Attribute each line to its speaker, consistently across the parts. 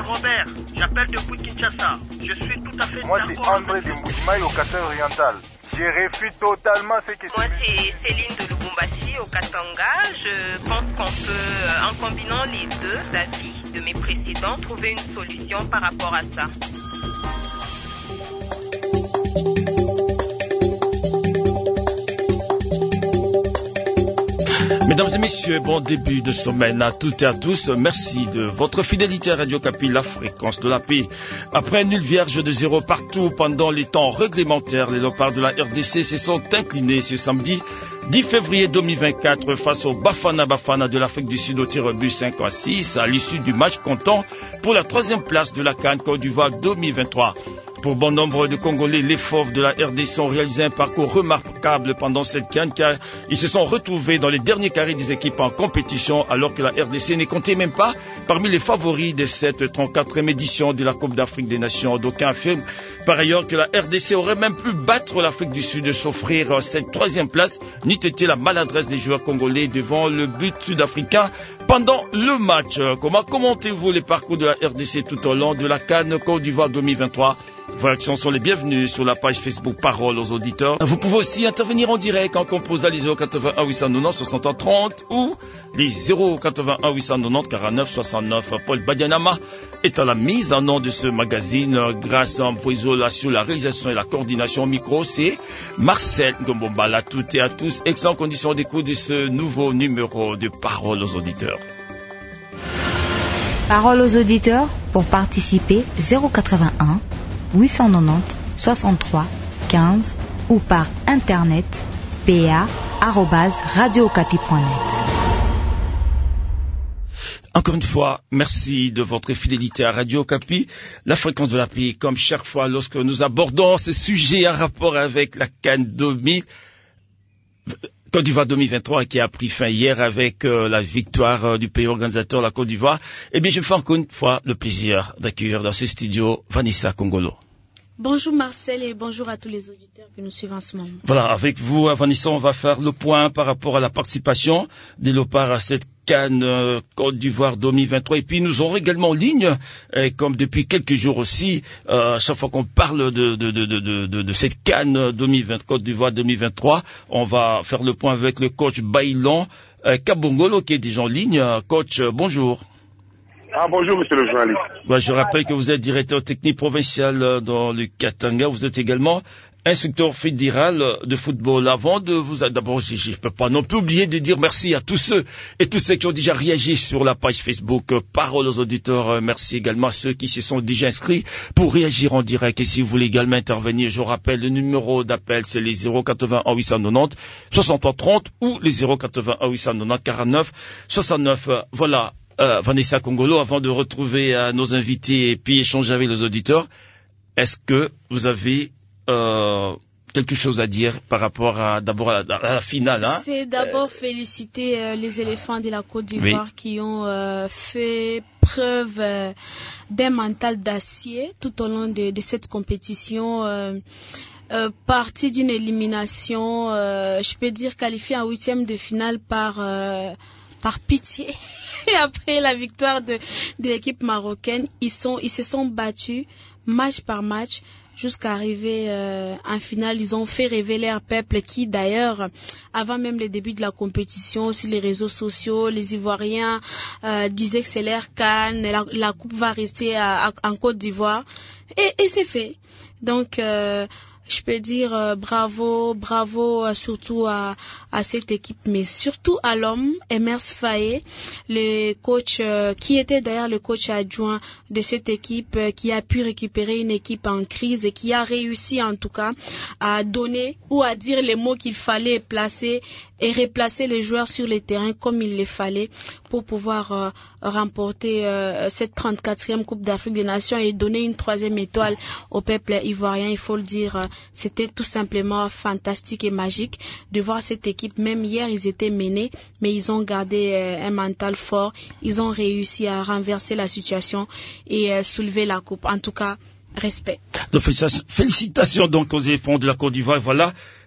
Speaker 1: Robert, j'appelle depuis Kinshasa. Je suis tout à fait
Speaker 2: Moi,
Speaker 1: d'accord.
Speaker 2: c'est André de Mbujimaï au Kassai oriental. Je refuse totalement ce que
Speaker 3: Moi, c'est Céline de Lubumbashi au Katanga. Je pense qu'on peut, en combinant les deux avis de mes précédents, trouver une solution par rapport à ça.
Speaker 4: Mesdames et messieurs, bon début de semaine à toutes et à tous. Merci de votre fidélité à Radio Kapi, la fréquence de la paix. Après une nulle vierge de 0 partout pendant les temps réglementaires, les léopards de la RDC se sont inclinés ce samedi 10 février 2024 face au Bafana Bafana de l'Afrique du Sud au tir au but 5-6 à l'issue du match comptant pour la 3e place de la CAN Côte d'Ivoire 2023. Pour bon nombre de Congolais, les fauves de la RDC ont réalisé un parcours remarquable pendant cette CAN car ils se sont retrouvés dans les derniers carrés des équipes en compétition alors que la RDC n'est comptée même pas parmi les favoris de cette 34e édition de la Coupe d'Afrique des Nations. D'aucuns affirment par ailleurs que la RDC aurait même pu battre l'Afrique du Sud et s'offrir cette 3e place, n'eût été la maladresse des joueurs congolais devant le but sud-africain pendant le match. Comment commentez-vous les parcours de la RDC tout au long de la CAN Côte d'Ivoire 2023? Vos réactions sont les bienvenues sur la page Facebook Parole aux auditeurs. Vous pouvez aussi intervenir en direct en composant les 081 890 60 30 ou les 081 890 49 69. Paul Badianama est à la mise en nom de ce magazine grâce à Mpoizola sur la réalisation et la coordination au micro. C'est Marcel Gombombala. Toutes et à tous, excellentes conditions d'écoute de ce nouveau numéro de Parole aux auditeurs.
Speaker 5: Parole aux auditeurs pour participer 081 890 63 15 ou par internet pa@radiokapi.net.
Speaker 4: Encore une fois, merci de votre fidélité à Radio Kapi, la fréquence de la paix, comme chaque fois lorsque nous abordons ce sujet en rapport avec la CAN 2000. Côte d'Ivoire 2023 qui a pris fin hier avec la victoire du pays organisateur, la Côte d'Ivoire. Eh bien, je me fais encore une fois le plaisir d'accueillir dans ce studio Vanessa Congolo.
Speaker 6: Bonjour Marcel et bonjour à tous les auditeurs qui nous suivent en ce moment.
Speaker 4: Voilà, avec vous, Vanessa, on va faire le point par rapport à la participation des léopards à cette CAN Côte d'Ivoire 2023. Et puis nous aurons également en ligne, comme depuis quelques jours aussi, chaque fois qu'on parle de cette CAN 2020, Côte d'Ivoire 2023, on va faire le point avec le coach Baïlon Kabongolo qui est déjà en ligne. Coach, bonjour.
Speaker 2: Ah, bonjour, monsieur le journaliste.
Speaker 4: Je rappelle que vous êtes directeur technique provincial dans le Katanga. Vous êtes également instructeur fédéral de football. Avant de vous... D'abord, je ne peux pas non plus oublier de dire merci à tous ceux et tous ceux qui ont déjà réagi sur la page Facebook Parole aux auditeurs. Merci également à ceux qui se sont déjà inscrits pour réagir en direct. Et si vous voulez également intervenir, je rappelle le numéro d'appel, c'est les 081 890 63 30 ou les 081 890 49 69. Voilà. Vanessa Congolo, avant de retrouver nos invités et puis échanger avec les auditeurs, est-ce que vous avez quelque chose à dire par rapport à d'abord à la finale, hein?
Speaker 6: C'est d'abord féliciter les éléphants de la Côte d'Ivoire qui ont fait preuve d'un mental d'acier tout au long de cette compétition. Partie d'une élimination, je peux dire qualifiée en 8e de finale par pitié. Et après la victoire de l'équipe marocaine, ils se sont battus match par match jusqu'à arriver en finale. Ils ont fait rêver leur peuple qui, d'ailleurs, avant même le début de la compétition, sur les réseaux sociaux, les Ivoiriens disaient que c'est leur CAN, la coupe va rester en Côte d'Ivoire. Et c'est fait. Donc... je peux dire bravo surtout à cette équipe, mais surtout à l'homme, Emers Faye, le coach qui était d'ailleurs le coach adjoint de cette équipe, qui a pu récupérer une équipe en crise et qui a réussi en tout cas à donner ou à dire les mots qu'il fallait placer et replacer les joueurs sur le terrain comme il le fallait pour pouvoir remporter cette 34e Coupe d'Afrique des Nations et donner une 3e étoile au peuple ivoirien. Il faut le dire, c'était tout simplement fantastique et magique de voir cette équipe. Même hier, ils étaient menés, mais ils ont gardé un mental fort. Ils ont réussi à renverser la situation et soulever la coupe. En tout cas, respect.
Speaker 4: Donc, félicitations donc aux éléphants de la Côte d'Ivoire. Voilà.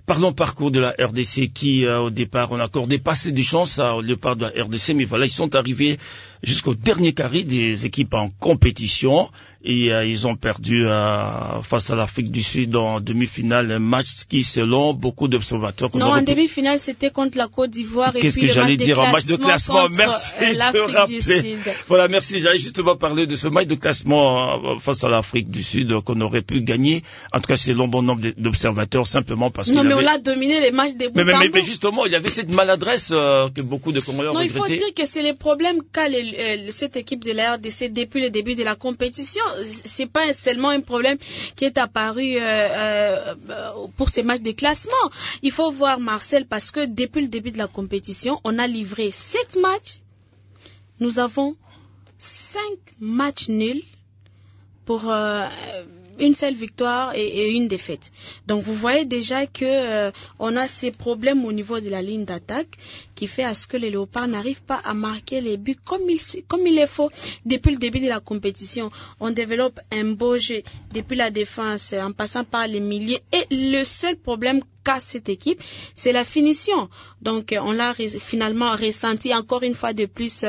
Speaker 4: Parlons parcours de la RDC qui, au départ, on a accordé pas assez de chance au départ de la RDC, mais voilà, ils sont arrivés jusqu'au dernier carré des équipes en compétition et ils ont perdu face à l'Afrique du Sud en demi-finale, un match qui, selon beaucoup d'observateurs...
Speaker 6: Non, en demi-finale, c'était contre la Côte d'Ivoire et puis
Speaker 4: un match de classement. Merci
Speaker 6: l'Afrique du Sud.
Speaker 4: Voilà, merci. J'allais justement parler de ce match de classement face à l'Afrique du Sud qu'on aurait pu gagner, en tout cas selon bon nombre d'observateurs, simplement parce que...
Speaker 6: Non, mais on a dominé les matchs des bout
Speaker 4: mais justement, il y avait cette maladresse que beaucoup de Congolais ont regretté.
Speaker 6: Non, il faut dire que c'est les problèmes qu'a cette équipe de la RDC depuis le début de la compétition. C'est pas seulement un problème qui est apparu pour ces matchs de classement. Il faut voir Marcel parce que depuis le début de la compétition, on a livré 7 matchs. Nous avons 5 matchs nuls pour une seule victoire et une défaite. Donc vous voyez déjà que on a ces problèmes au niveau de la ligne d'attaque qui fait à ce que les Léopards n'arrivent pas à marquer les buts comme il est faut. Depuis le début de la compétition, on développe un beau jeu depuis la défense en passant par les milieux et le seul problème qu'a cette équipe, c'est la finition. Donc on l'a finalement ressenti encore une fois de plus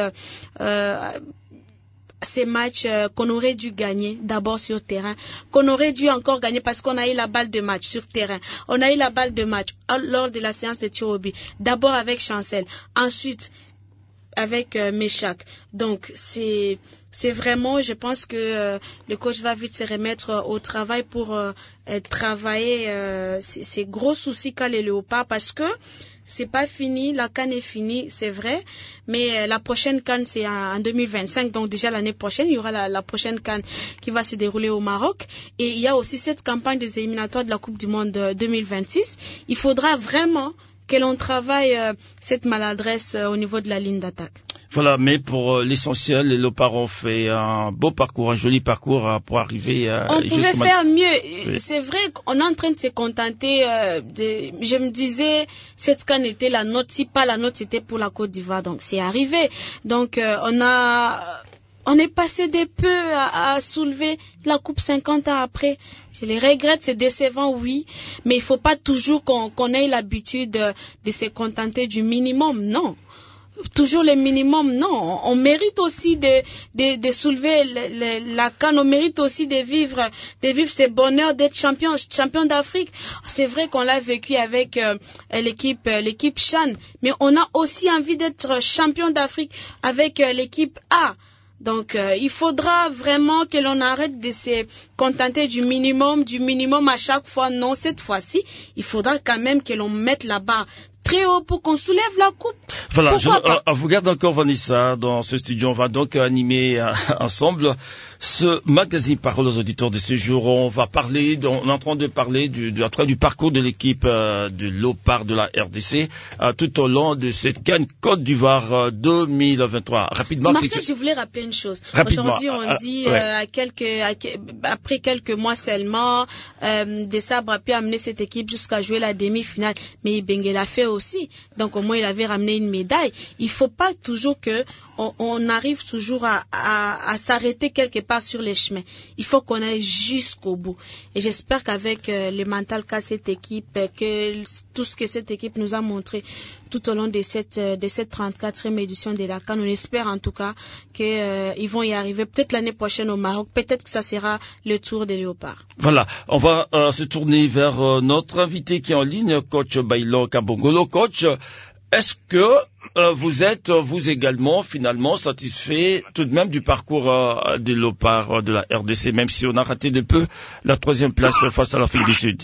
Speaker 6: ces matchs qu'on aurait dû gagner d'abord sur terrain, qu'on aurait dû encore gagner parce qu'on a eu la balle de match sur terrain. On a eu la balle de match lors de la séance de tir au but. D'abord avec Chancel, ensuite avec Méchac. Donc c'est vraiment, je pense que le coach va vite se remettre au travail pour travailler ces gros soucis qu'a les Léopards parce que c'est pas fini, la CAN est finie, c'est vrai, mais la prochaine CAN c'est en 2025, donc déjà l'année prochaine, il y aura la prochaine CAN qui va se dérouler au Maroc, et il y a aussi cette campagne des éliminatoires de la Coupe du Monde 2026. Il faudra vraiment que l'on travaille cette maladresse au niveau de la ligne d'attaque.
Speaker 4: Voilà, mais pour l'essentiel, les Léopards ont fait un beau parcours, un joli parcours pour arriver à...
Speaker 6: On pouvait faire mieux. Oui. C'est vrai qu'on est en train de se contenter je me disais, cette CAN était la nôtre, si pas la nôtre, c'était pour la Côte d'Ivoire. Donc c'est arrivé. Donc on est passé des peu à soulever la coupe 50 ans après. Je les regrette, c'est décevant, oui, mais il faut pas toujours qu'on ait l'habitude de se contenter du minimum, non. Toujours le minimum, non. On mérite aussi de soulever la CAN, on mérite aussi de vivre ce bonheur d'être champion d'Afrique. C'est vrai qu'on l'a vécu avec l'équipe Chan, mais on a aussi envie d'être champion d'Afrique avec l'équipe A. Donc, il faudra vraiment que l'on arrête de se contenter du minimum à chaque fois. Non, cette fois-ci, il faudra quand même que l'on mette la barre très haut pour qu'on soulève la coupe.
Speaker 4: Voilà, on vous garde encore Vanessa dans ce studio. On va donc animer ensemble ce magazine Parole aux auditeurs de ce jour. On est en train de parler du parcours de l'équipe de Léopards de la RDC tout au long de cette CAN Côte d'Ivoire 2023. Rapidement.
Speaker 6: Marcel, je voulais rappeler une chose.
Speaker 4: Rapidement.
Speaker 6: Aujourd'hui, on dit après quelques mois seulement, Desabre a pu amener cette équipe jusqu'à jouer la demi-finale. Mais Ibenge l'a fait aussi. Donc au moins il avait ramené une médaille. Il faut pas toujours que on arrive toujours à s'arrêter quelque part sur les chemins. Il faut qu'on aille jusqu'au bout. Et j'espère qu'avec le mental qu'a cette équipe, que tout ce que cette équipe nous a montré tout au long de cette 34e édition de la CAN, on espère en tout cas qu'ils vont y arriver. Peut-être l'année prochaine au Maroc, peut-être que ça sera le tour des Léopards.
Speaker 4: Voilà, on va se tourner vers notre invité qui est en ligne, coach Bailo Kabongolo. Coach, est-ce que vous êtes, vous également, finalement, satisfait tout de même du parcours des Léopards de la RDC, même si on a raté de peu la 3e place face à l'Afrique du Sud?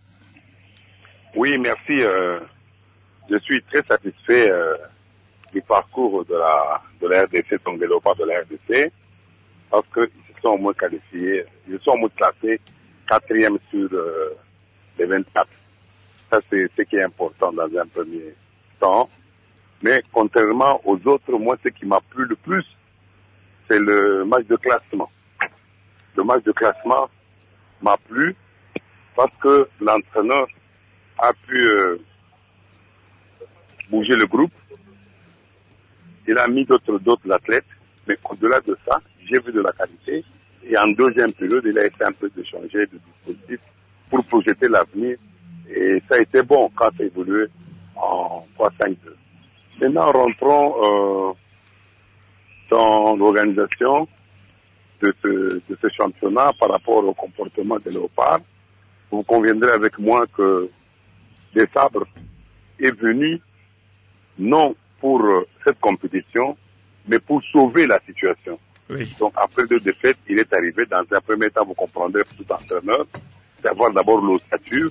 Speaker 2: Oui, merci. Je suis très satisfait du parcours de la RDC, donc des Léopards de la RDC, parce qu'ils se sont au moins qualifiés, ils sont au moins classés 4e sur les 24. Ça, c'est ce qui est important dans un premier temps. Mais contrairement aux autres, moi, ce qui m'a plu le plus, c'est le match de classement. Le match de classement m'a plu parce que l'entraîneur a pu bouger le groupe. Il a mis d'autres athlètes, mais au-delà de ça, j'ai vu de la qualité. Et en deuxième période, il a essayé un peu de changer de dispositif pour projeter l'avenir Et ça a été bon quand ça a évolué en 3-5-2. Maintenant, rentrons dans l'organisation de ce championnat par rapport au comportement des Léopards. Vous conviendrez avec moi que les Sabres est venu non pour cette compétition, mais pour sauver la situation. Oui. Donc après 2 défaites, il est arrivé dans un premier temps, vous comprendrez, pour tout entraîneur, d'avoir d'abord l'ossature,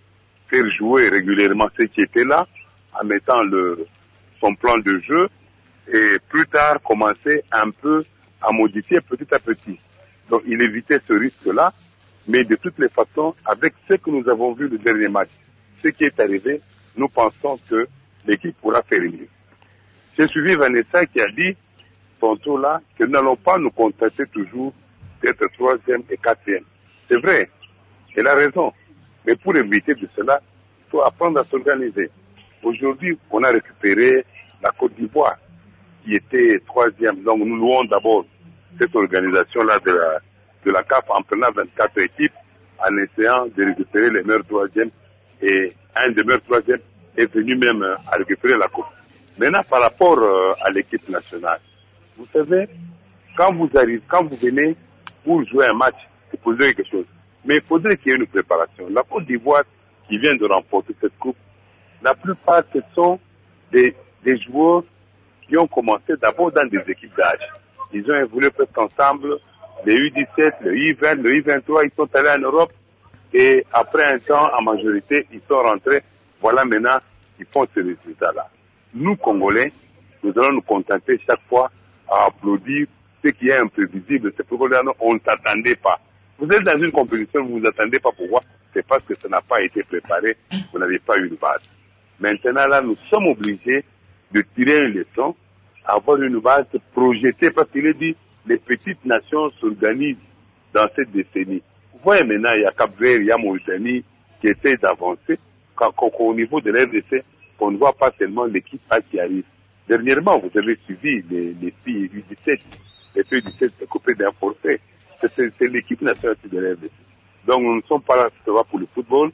Speaker 2: faire jouer régulièrement ceux qui étaient là, en mettant son plan de jeu, et plus tard commencer un peu à modifier petit à petit. Donc il évitait ce risque-là, mais de toutes les façons, avec ce que nous avons vu le dernier match, ce qui est arrivé, nous pensons que l'équipe pourra faire mieux. J'ai suivi Vanessa qui a dit, tantôt là, que nous n'allons pas nous contenter toujours d'être 3e et 4e. C'est vrai, elle a raison. Mais pour éviter de cela, il faut apprendre à s'organiser. Aujourd'hui, on a récupéré la Côte d'Ivoire, qui était 3e. Donc nous louons d'abord cette organisation-là de la CAF en prenant 24 équipes, en essayant de récupérer les meilleurs 3e. Et un des meilleurs 3e est venu même à récupérer la Coupe. Maintenant, par rapport à l'équipe nationale, vous savez, quand vous venez pour jouer un match, c'est pour jouer quelque chose. Mais il faudrait qu'il y ait une préparation. La Côte d'Ivoire qui vient de remporter cette Coupe, la plupart, ce sont des joueurs qui ont commencé d'abord dans des équipes d'âge. Ils ont évolué presque ensemble, les U17, le U20, le U23, ils sont allés en Europe. Et après un temps, en majorité, ils sont rentrés. Voilà maintenant, ils font ce résultat-là. Nous, Congolais, nous allons nous contenter chaque fois à applaudir ce qui est imprévisible. C'est pourquoi on ne s'attendait pas. Vous êtes dans une compétition, vous ne vous attendez pas pour voir. C'est parce que ça n'a pas été préparé. Vous n'avez pas eu une base. Maintenant, là, nous sommes obligés de tirer une leçon, avoir une base projetée, parce qu'il est dit, les petites nations s'organisent dans cette décennie. Vous voyez maintenant, il y a Cap-Vert, il y a Mauritanie qui essaie d'avancer. Au niveau de l'RDC, on ne voit pas seulement l'équipe A qui arrive. Dernièrement, vous avez suivi les filles U17, les filles U17 coupées d'un forfait. C'est l'équipe nationale de l'RDC. Donc nous ne sommes pas là seulement pour le football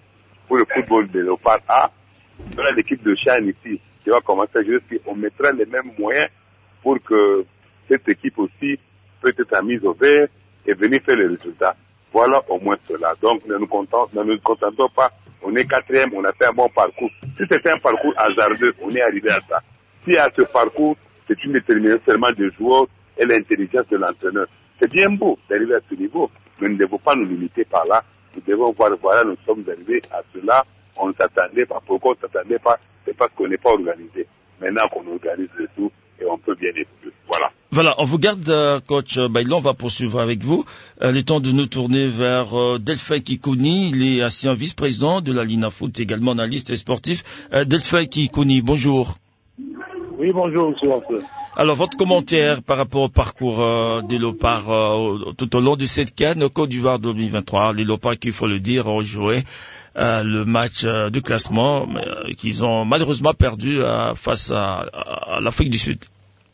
Speaker 2: de Léopard A. On a l'équipe de Chane ici qui va commencer à jouer. On mettra les mêmes moyens pour que cette équipe aussi peut être mise au vert et venir faire les résultats. Voilà au moins cela. Donc ne nous contentons pas. On est 4e, on a fait un bon parcours. Si c'était un parcours hasardeux, on est arrivé à ça. Si à ce parcours, c'est une détermination seulement des joueurs et l'intelligence de l'entraîneur. C'est bien beau d'arriver à ce niveau, mais nous ne devons pas nous limiter par là. Nous devons voir, voilà, nous sommes arrivés à cela. On ne s'attendait pas. Pourquoi on ne s'attendait pas? C'est parce qu'on n'est pas organisé. Maintenant qu'on organise le tout, et on peut bien évoluer. Voilà.
Speaker 4: Voilà, on vous garde, coach Bailon, on va poursuivre avec vous. Il est temps de nous tourner vers Delphin Kikouni, il est ancien vice-président de la Lina Foot, également analyste sportif. Delphin Kikouni, bonjour.
Speaker 7: Oui, bonjour, monsieur Wansel.
Speaker 4: Alors, votre commentaire par rapport au parcours des Léopards tout au long de cette CAN Côte d'Ivoire 2023. Les Léopards, qu'il faut le dire, ont joué le match de classement qu'ils ont malheureusement perdu face à l'Afrique du Sud.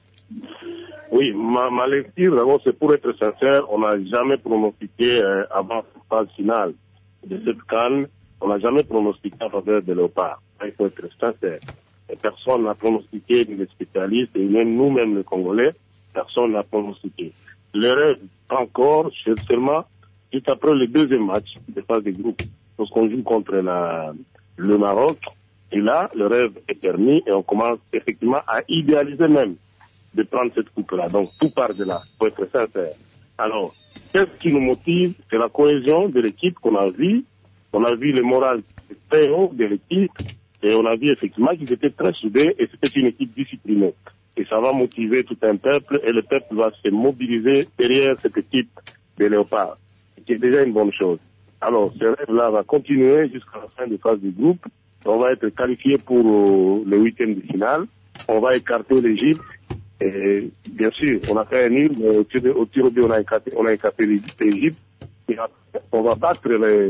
Speaker 7: Oui, ma lecture, d'abord, c'est pour être sincère, on n'a jamais pronostiqué avant la phase finale de cette CAN, on n'a jamais pronostiqué en faveur des Léopards. Il faut être sincère. Et personne n'a pronostiqué, ni les spécialistes, et même nous-mêmes les Congolais, personne n'a pronostiqué. Le rêve, encore, c'est seulement juste après le deuxième match de phase de groupe, lorsqu'on joue contre le Maroc, et là, le rêve est permis, et on commence effectivement à idéaliser même de prendre cette coupe-là. Donc, tout part de là, pour être sincère. Alors, qu'est-ce qui nous motive? C'est la cohésion de l'équipe qu'on a vu. On a vu le moral très haut de l'équipe. Et on a vu effectivement qu'ils étaient très soudés et c'était une équipe disciplinée. Et ça va motiver tout un peuple et le peuple va se mobiliser derrière cette équipe des Léopards. Ce qui est déjà une bonne chose. Alors, ce rêve-là va continuer jusqu'à la fin de phase du groupe. On va être qualifié pour le 8e de finale. On va écarter l'Égypte. Et bien sûr, on a fait un nul, mais au tir au but, on a écarté l'Égypte. Et après, on va battre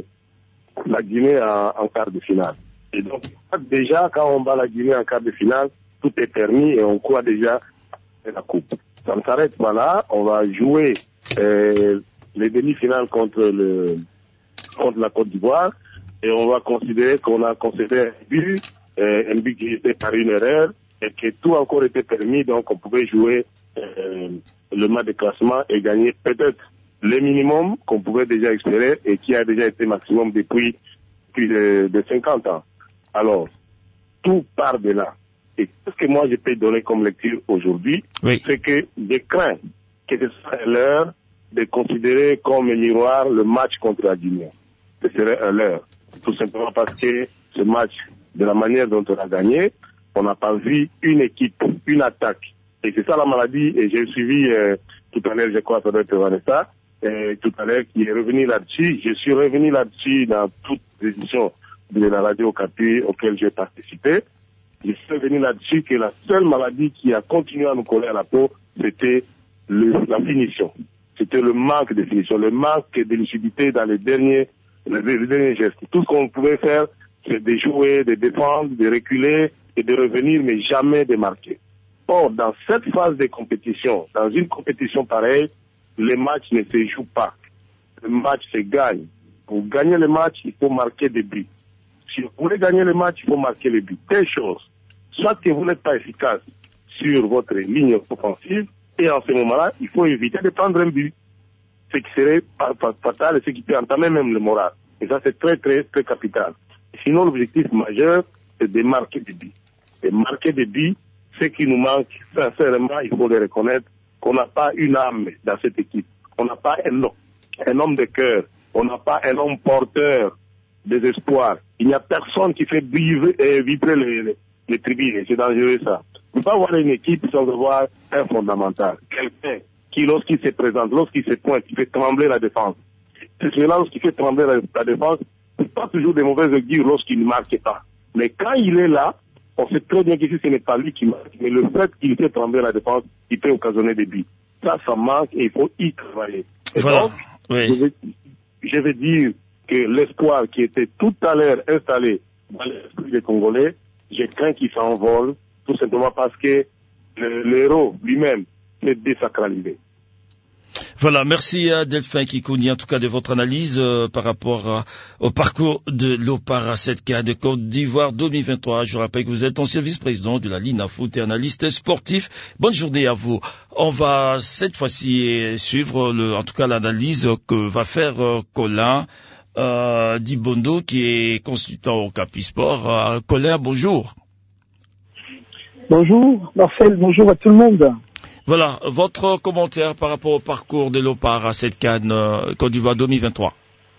Speaker 7: la Guinée en quart de finale. Et donc, déjà, quand on bat la Guinée en quart de finale, tout est permis et on croit déjà à la coupe. Ça ne s'arrête pas là. On va jouer les demi-finales contre la Côte d'Ivoire. et on va considérer qu'on a concédé un but qui était par une erreur, et que tout a encore été permis, donc on pouvait jouer le match de classement et gagner peut-être le minimum qu'on pouvait déjà espérer et qui a déjà été maximum depuis plus de 50 ans. Alors, tout part de là. Et ce que moi je peux donner comme lecture aujourd'hui, c'est que je crains que ce soit l'heure de considérer comme un miroir le match contre la Guinée. Ce serait un leurre. Tout simplement parce que ce match, de la manière dont on a gagné, on n'a pas vu une équipe, une attaque. Et c'est ça la maladie. Et j'ai suivi tout à l'heure, je crois, ça doit être Vanessa, tout à l'heure, qui est revenu là-dessus. Je suis revenu là-dessus dans toutes les émissions de la radio Okapi auxquelles j'ai participé. Je suis revenu là-dessus que la seule maladie qui a continué à nous coller à la peau, c'était la finition. C'était le manque de finition, le manque de lucidité dans les derniers gestes. Tout ce qu'on pouvait faire, c'est de jouer, de défendre, de reculer et de revenir, mais jamais de marquer. Or, dans cette phase de compétition, dans une compétition pareille, les matchs ne se jouent pas. Le match se gagne. Pour gagner le match, il faut marquer des buts. Si vous voulez gagner le match, il faut marquer les buts. Telle chose. Soit que vous n'êtes pas efficace sur votre ligne offensive, et en ce moment-là, il faut éviter de prendre un but. Ce qui serait fatal et ce qui peut entamer même le moral. Et ça, c'est très, très, très capital. Sinon, l'objectif majeur, c'est de marquer des buts. Et marquer des buts, ce qui nous manque, sincèrement, il faut le reconnaître, qu'on n'a pas une âme dans cette équipe. On n'a pas un homme de cœur. On n'a pas un homme porteur des espoirs. Il n'y a personne qui fait vibrer les tribunes. C'est dangereux, ça. On ne peut pas avoir une équipe sans avoir un fondamental. Quelqu'un qui, lorsqu'il se présente, lorsqu'il se pointe, qui fait trembler la défense. C'est cela, lorsqu'il fait trembler la défense, c'est pas toujours des mauvaises augures lorsqu'il ne marque pas. Mais quand il est là, on sait très bien que si ce n'est pas lui qui marque, mais le fait qu'il fait trembler la défense, il peut occasionner des buts. Ça manque et il faut y travailler. Et voilà. Donc, je vais dire que l'espoir qui était tout à l'heure installé dans l'esprit des Congolais, je crains qu'il s'envole, tout simplement parce que l'héros lui-même s'est désacralisé.
Speaker 4: Voilà, merci à Delphin Kikouni, en tout cas de votre analyse par rapport au parcours de l'OPAR 7K de Côte d'Ivoire 2023. Je rappelle que vous êtes ancien vice-président de la Lina Foot et analyste sportif. Bonne journée à vous. On va cette fois-ci suivre en tout cas l'analyse que va faire Colin Dibondo, qui est consultant au Capi Sport. Colin, bonjour.
Speaker 8: Bonjour Marcel, bonjour à tout le monde.
Speaker 4: Voilà, votre commentaire par rapport au parcours de l'OPAR à cette CAN Côte d'Ivoire 2023.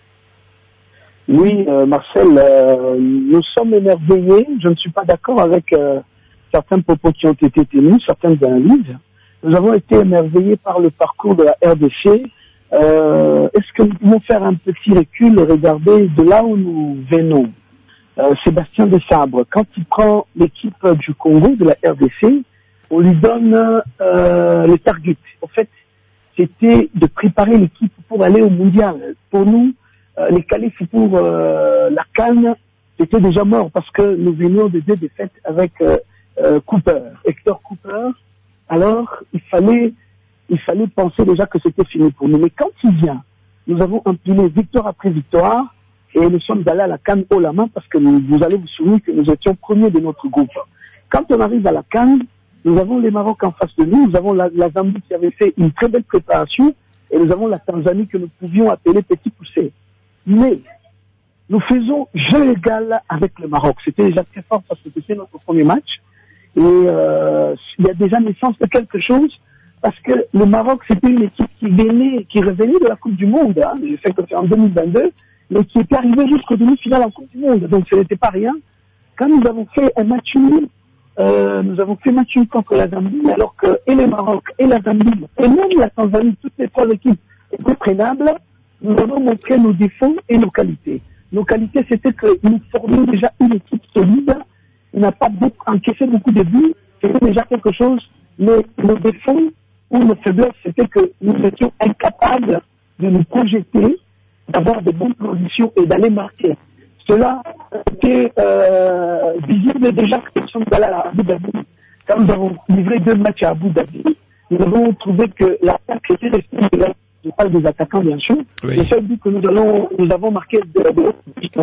Speaker 8: Oui, Marcel, nous sommes émerveillés. Je ne suis pas d'accord avec certains propos qui ont été tenus, certaines analyses. Nous avons été émerveillés par le parcours de la RDC. Est-ce que nous pouvons faire un petit recul et regarder de là où nous venons? Sébastien Desabre, quand il prend l'équipe du Congo, de la RDC, on lui donne le target. En fait, c'était de préparer l'équipe pour aller au mondial. Pour nous, les qualifs pour la CAN, c'était déjà mort parce que nous venions de 2 défaites avec Hector Cooper. Alors, il fallait penser déjà que c'était fini pour nous. Mais quand il vient, nous avons empilé victoire après victoire et nous sommes allés à la CAN haut la main parce que vous allez vous souvenir que nous étions premiers de notre groupe. Quand on arrive à la CAN, nous avons les Maroc en face de nous, nous avons la Zambie qui avait fait une très belle préparation et nous avons la Tanzanie que nous pouvions appeler petit poussé. Mais nous faisons jeu égal avec le Maroc. C'était déjà très fort parce que c'était notre premier match. Et il y a déjà naissance de quelque chose parce que le Maroc, c'était une équipe qui revenait de la Coupe du Monde. Hein. Je sais que c'est en 2022, mais qui était arrivée jusqu'au demi-finale en Coupe du Monde. Donc ce n'était pas rien. Quand nous avons fait un match nul, nous avons fait match nul contre la Zambie, alors que et le Maroc, et la Zambie, et même la Tanzanie, toutes les 3 équipes étaient prenables, nous avons montré nos défauts et nos qualités. Nos qualités, c'était que nous formions déjà une équipe solide, on n'a pas encaissé beaucoup de buts, c'était déjà quelque chose, mais nos défauts ou nos faiblesses, c'était que nous étions incapables de nous projeter, d'avoir de bonnes positions et d'aller marquer. Cela était visible déjà que nous sommes allés à Abu Dhabi. Quand nous avons livré 2 matchs à Abu Dhabi, nous avons trouvé que l'attaque était restée, je parle des attaquants bien sûr, oui. Le seul but que nous avons marqué de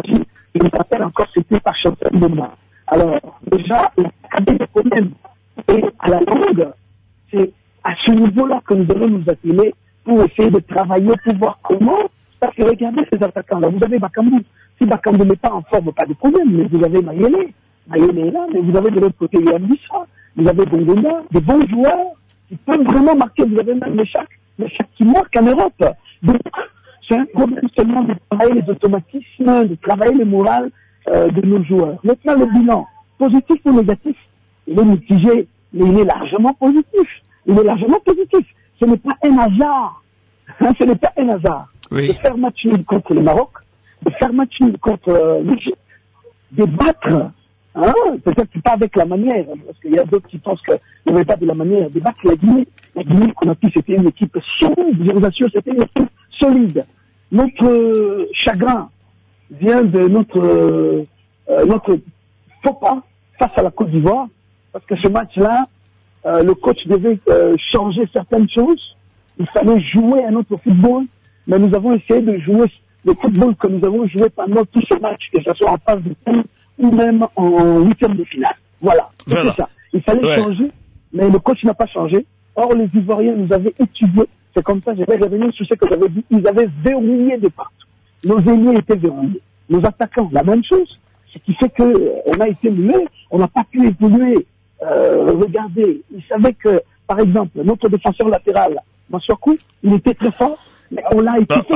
Speaker 8: Je me rappelle encore, c'était par Chantal Mboma. Alors, déjà, il y avait des problèmes. Et à la longue, c'est à ce niveau-là que nous devons nous atteler pour essayer de travailler, pour voir comment. Parce que regardez ces attaquants-là. Vous avez Bakambu. Si Bakambu n'est pas en forme, pas de problème. Mais vous avez Mayele. Mayele est là, mais vous avez de l'autre côté Yambissa. Vous avez Bongonda, des bons joueurs qui peuvent vraiment marquer. Vous avez même Meshak qui marque en Europe. Donc, c'est un problème seulement de travailler les automatismes, de travailler le moral de nos joueurs. Maintenant, le bilan, positif ou négatif, il est mitigé, mais il est largement positif. Il est largement positif. Ce n'est pas un hasard. Ce n'est pas un hasard.
Speaker 4: Oui.
Speaker 8: De faire match nul contre le Maroc, de faire match nul contre l'Égypte, de battre, peut-être pas avec la manière, parce qu'il y a d'autres qui pensent qu'il n'y avait pas de la manière, de battre la Guinée. La Guinée qu'on a pu, c'était une équipe solide, je vous assure, c'était une équipe solide. Notre chagrin vient de notre faux pas face à la Côte d'Ivoire, parce que ce match-là, le coach devait changer certaines choses. Il fallait jouer un autre football, mais nous avons essayé de jouer le football que nous avons joué pendant tout ce match, que ce soit en phase de poule ou même en huitième de finale. Voilà. C'est ça. Il fallait changer, mais le coach n'a pas changé. Or, les Ivoiriens nous avaient étudiés. C'est comme ça, je vais revenir sur ce que j'avais dit. Ils avaient verrouillé de partout. Nos ailiers étaient verrouillés. Nos attaquants, la même chose. Ce qui fait qu'on a été muets, on n'a pas pu évoluer. Regardez, ils savaient que, par exemple, notre défenseur latéral, Massoakou, il était très fort, mais on l'a équipé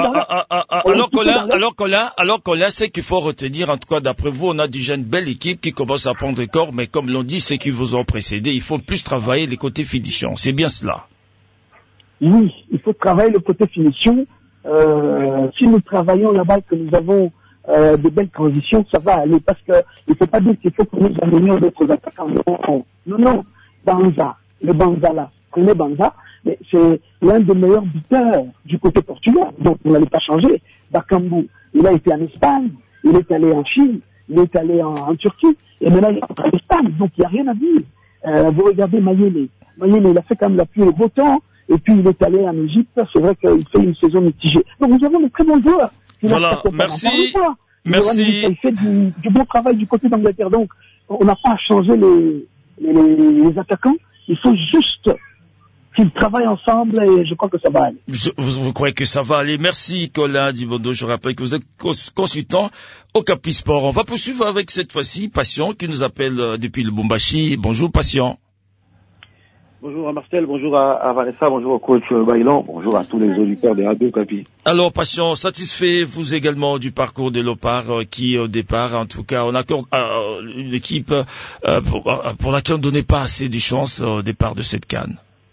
Speaker 4: alors Colin, c'est qu'il faut retenir, en tout cas, d'après vous, on a déjà une belle équipe qui commence à prendre corps, mais comme l'on dit, ceux qui vous ont précédé, il faut plus travailler les côtés finition. C'est bien cela.
Speaker 8: Oui, il faut travailler le côté finition. Si nous travaillons là-bas, que nous avons de belles transitions, ça va aller, parce que il faut pas dire qu'il faut que nous améliorions d'autres attaquants. Non. Banza, le Banza là, prenez Banza, mais c'est l'un des meilleurs buteurs du côté portugais, donc on n'allait pas changer. Bakambu, il a été en Espagne, il est allé en Chine, il est allé en Turquie, et maintenant il est en Espagne, donc il n'y a rien à dire. Vous regardez Mayele, il a fait quand même la pluie et le beau temps, et puis il est allé en Égypte, c'est vrai qu'il fait une saison mitigée. Donc nous avons de très bons joueurs.
Speaker 4: Voilà, merci.
Speaker 8: Il fait du bon travail du côté d'Angleterre, donc on n'a pas à changer les attaquants, il faut juste qu'ils travaillent ensemble et je crois que ça va aller.
Speaker 4: Vous croyez que ça va aller? Merci Colin Dibondo, je rappelle que vous êtes consultant au Capi Sport. On va poursuivre avec cette fois-ci Patient qui nous appelle depuis le Lubumbashi. Bonjour Patient.
Speaker 9: Bonjour à Marcel, bonjour à Vanessa, bonjour au coach Bailon, bonjour à tous les auditeurs de Radio Capi.
Speaker 4: Alors, Patient, satisfait vous également du parcours de Léopard qui, au départ, en tout cas, on accorde une équipe pour laquelle on ne donnait pas assez de chance au départ de cette CAN?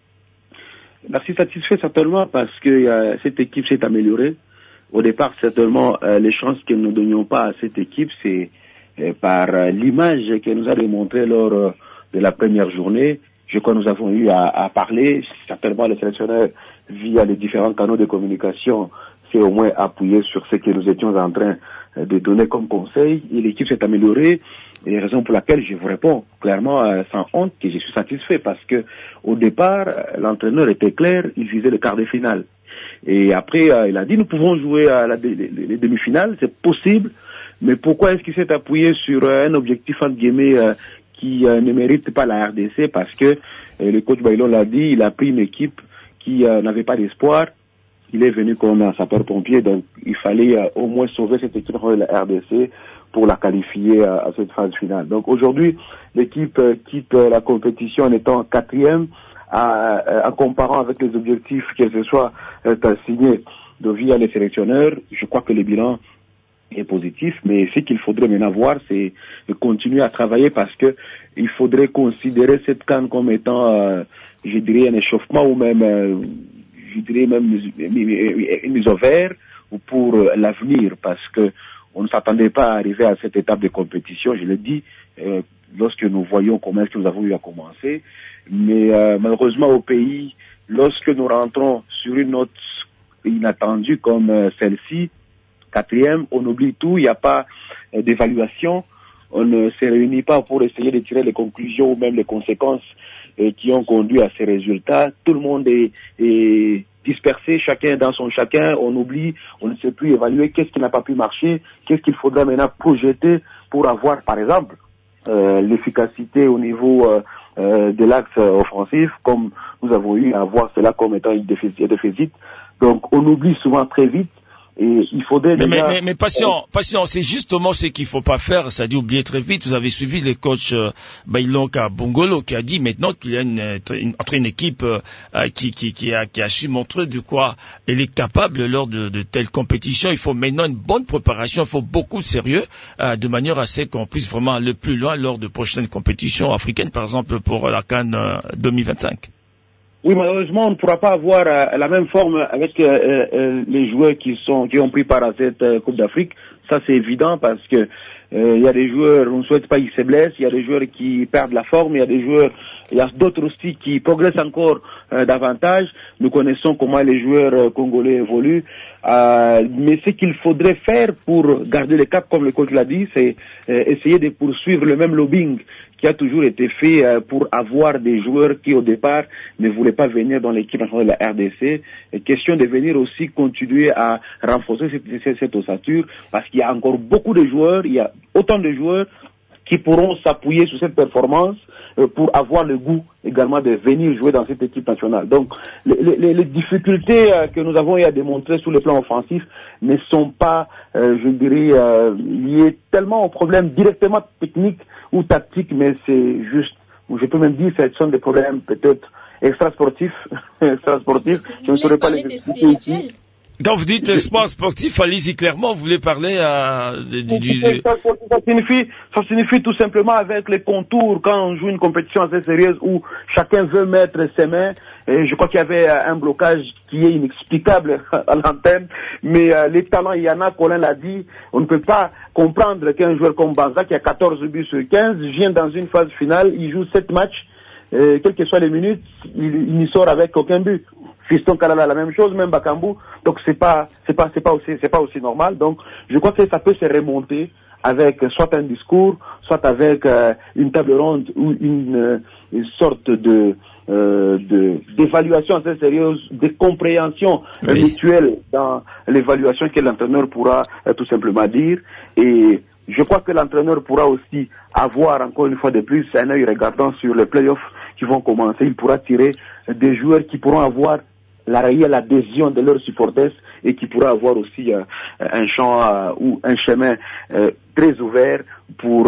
Speaker 9: Merci, satisfait certainement parce que cette équipe s'est améliorée. Au départ, certainement, les chances que nous ne donnions pas à cette équipe, c'est par l'image qu'elle nous a démontrée lors de la première journée. Je crois que nous avons eu à parler, certainement le sélectionneur, via les différents canaux de communication, s'est au moins appuyé sur ce que nous étions en train de donner comme conseil, et l'équipe s'est améliorée, et les raisons pour lesquelles je vous réponds clairement sans honte que je suis satisfait, parce que au départ, l'entraîneur était clair, il visait le quart de finale. Et après, il a dit, nous pouvons jouer à les demi-finales, c'est possible, mais pourquoi est-ce qu'il s'est appuyé sur un objectif, entre guillemets, qui ne mérite pas la RDC, parce que le coach Bailon l'a dit, il a pris une équipe qui n'avait pas d'espoir, il est venu comme un sapeur-pompier, donc il fallait au moins sauver cette équipe de la RDC pour la qualifier à cette phase finale. Donc aujourd'hui, l'équipe quitte la compétition en étant quatrième, en comparant avec les objectifs que ce soit assignés via les sélectionneurs. Je crois que le bilan est positif, mais ce qu'il faudrait maintenant voir, c'est de continuer à travailler, parce que il faudrait considérer cette CAN comme étant, je dirais, un échauffement, ou même, je dirais même une mise au vert pour l'avenir, parce que on ne s'attendait pas à arriver à cette étape de compétition, je l'ai dit, lorsque nous voyons comment est-ce que nous avons eu à commencer, mais malheureusement au pays, lorsque nous rentrons sur une note inattendue comme celle-ci, quatrième, on oublie tout, il n'y a pas d'évaluation, on ne se réunit pas pour essayer de tirer les conclusions ou même les conséquences qui ont conduit à ces résultats. Tout le monde est dispersé, chacun dans son chacun, on oublie, on ne sait plus évaluer qu'est-ce qui n'a pas pu marcher, qu'est-ce qu'il faudra maintenant projeter pour avoir, par exemple, l'efficacité au niveau de l'axe offensif, comme nous avons eu à voir cela comme étant un déficit. Donc on oublie souvent très vite. Et il faudrait
Speaker 4: mais patient, c'est justement ce qu'il faut pas faire, c'est-à-dire oublier très vite. Vous avez suivi le coach Bailonka Bongolo qui a dit maintenant qu'il y a une équipe qui a su montrer de quoi elle est capable lors de telles compétitions. Il faut maintenant une bonne préparation, il faut beaucoup de sérieux, de manière à ce qu'on puisse vraiment aller plus loin lors de prochaines compétitions africaines, par exemple pour la CAN 2025.
Speaker 9: Oui, malheureusement, on ne pourra pas avoir la même forme avec les joueurs qui ont pris part à cette Coupe d'Afrique. Ça, c'est évident parce que il y a des joueurs, on ne souhaite pas qu'ils se blessent, il y a des joueurs qui perdent la forme, il y a d'autres aussi qui progressent encore davantage. Nous connaissons comment les joueurs congolais évoluent. Mais ce qu'il faudrait faire pour garder le cap, comme le coach l'a dit, c'est essayer de poursuivre le même lobbying qui a toujours été fait pour avoir des joueurs qui au départ ne voulaient pas venir dans l'équipe nationale de la RDC. Et question de venir aussi continuer à renforcer cette ossature parce qu'il y a encore beaucoup de joueurs, il y a autant de joueurs qui pourront s'appuyer sur cette performance pour avoir le goût également de venir jouer dans cette équipe nationale. Donc les difficultés que nous avons eu à démontrer sur le plan offensif ne sont pas, je dirais, liées tellement aux problèmes directement techniques ou tactiques, mais c'est juste, je peux même dire que ce sont des problèmes peut-être extrasportifs, je ne saurais pas les expliquer ici.
Speaker 4: Quand vous dites sport sportif, allez-y clairement, vous voulez parler
Speaker 9: Ça signifie tout simplement avec les contours, quand on joue une compétition assez sérieuse où chacun veut mettre ses mains, et je crois qu'il y avait un blocage qui est inexplicable à l'antenne, mais les talents, il y en a, Colin l'a dit, on ne peut pas comprendre qu'un joueur comme Banza, qui a 14 buts sur 15, vient dans une phase finale, il joue 7 matchs, quelles que soient les minutes, il n'y sort avec aucun but. Fiston Kalala, la même chose, même Bakambu. Donc c'est pas aussi normal. Donc je crois que ça peut se remonter avec soit un discours, soit avec une table ronde ou une sorte d'évaluation assez sérieuse, de compréhension mutuelle dans l'évaluation que l'entraîneur pourra tout simplement dire. Et je crois que l'entraîneur pourra aussi avoir encore une fois de plus un œil regardant sur les playoffs qui vont commencer. Il pourra tirer des joueurs qui pourront avoir la réelle adhésion de leurs supporters et qui pourra avoir aussi un champ ou un chemin très ouvert pour